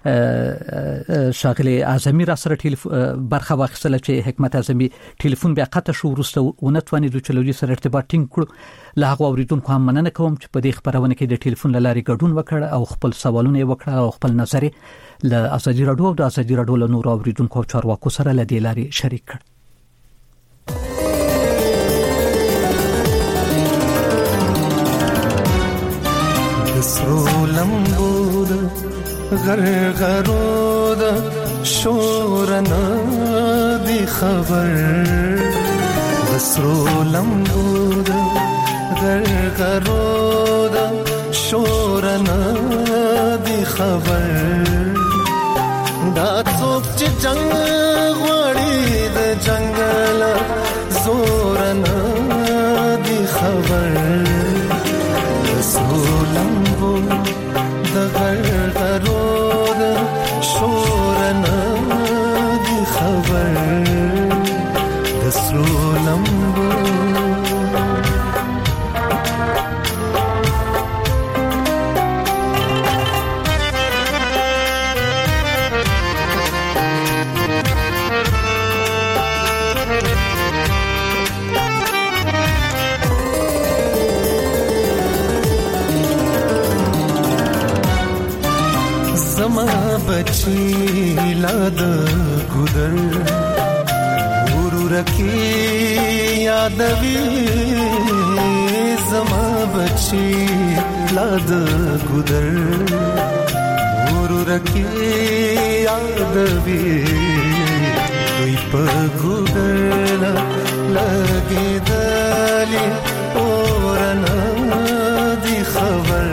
شاغلی اعظمي را سره برخه واخیستله چې حکمت اعظمي ټلیفون بیا قطع شو ورسته ونتواني د چلوجي سره ارتباط ټینګ کړو له هغه اوریدونکو هم مننه کوم چې په دې خبرونه کې د ټلیفون لاري ګډون وکړ او خپل سوالونه وکړه او خپل نظر له ازادي رادیو او د ازادي رادیو له نور اوریدونکو چارواکو سره له دې لاري شریک کړ سرو لمبود غرغرود شورنا دی خبر سرو لمبود غرغرود شورنا دی خبر دا څوک چې جنگ غواړي د جنگل زورنا دی خبر سرو لمبود د غرغرود شورنا دی خبر د سرو لمبود बची लाद गुदर उरुरकी यादवी जमा बची लाद गुदर उरुरकी यादवी कोई पगुदर लगे दली औरना दी खबर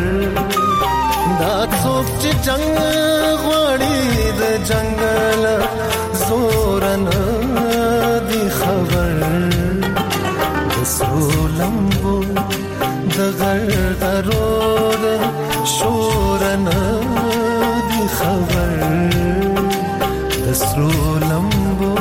दा څوک چې جنگ غواړي د جنگل زورنا دی خبر د سرو لمبو د غرغرود شورنا دی خبر د سرو لمبو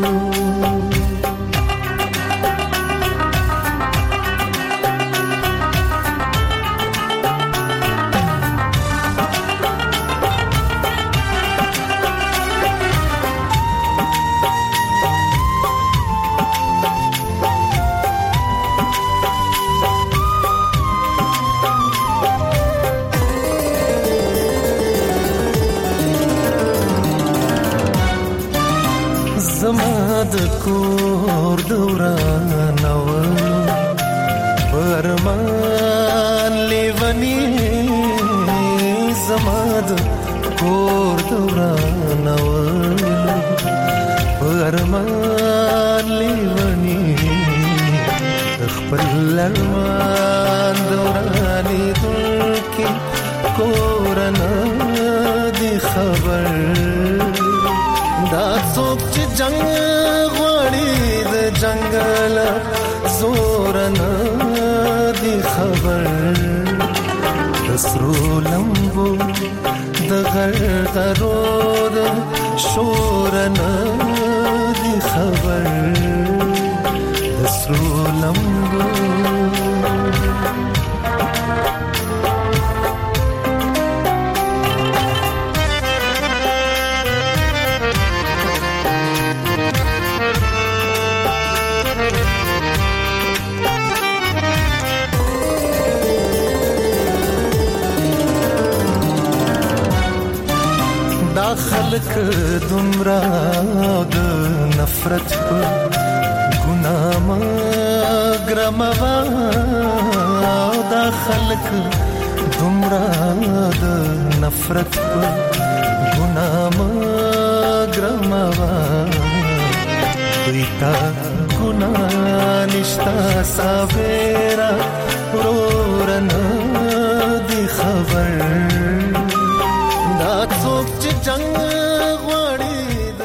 زماد کور دوران اول پرمان لیونی زماد کور دوران اول پرمان لیونی خپل لرمان دورانی دلکی کورنا دی خبر دا څوک چې جنگ غواړي د جنگل زورنا دی خبر د سرو لمبو د غرغرود شورنا دی خبر د سرو لمبو خلق دمرا د نفرت په ګناه مګرموا دا خلق دمرا د نفرت په ګناه مګرموا دویتا ګناه نشتا ساویرا ورورنا دی خبر دا څوک چې جنگ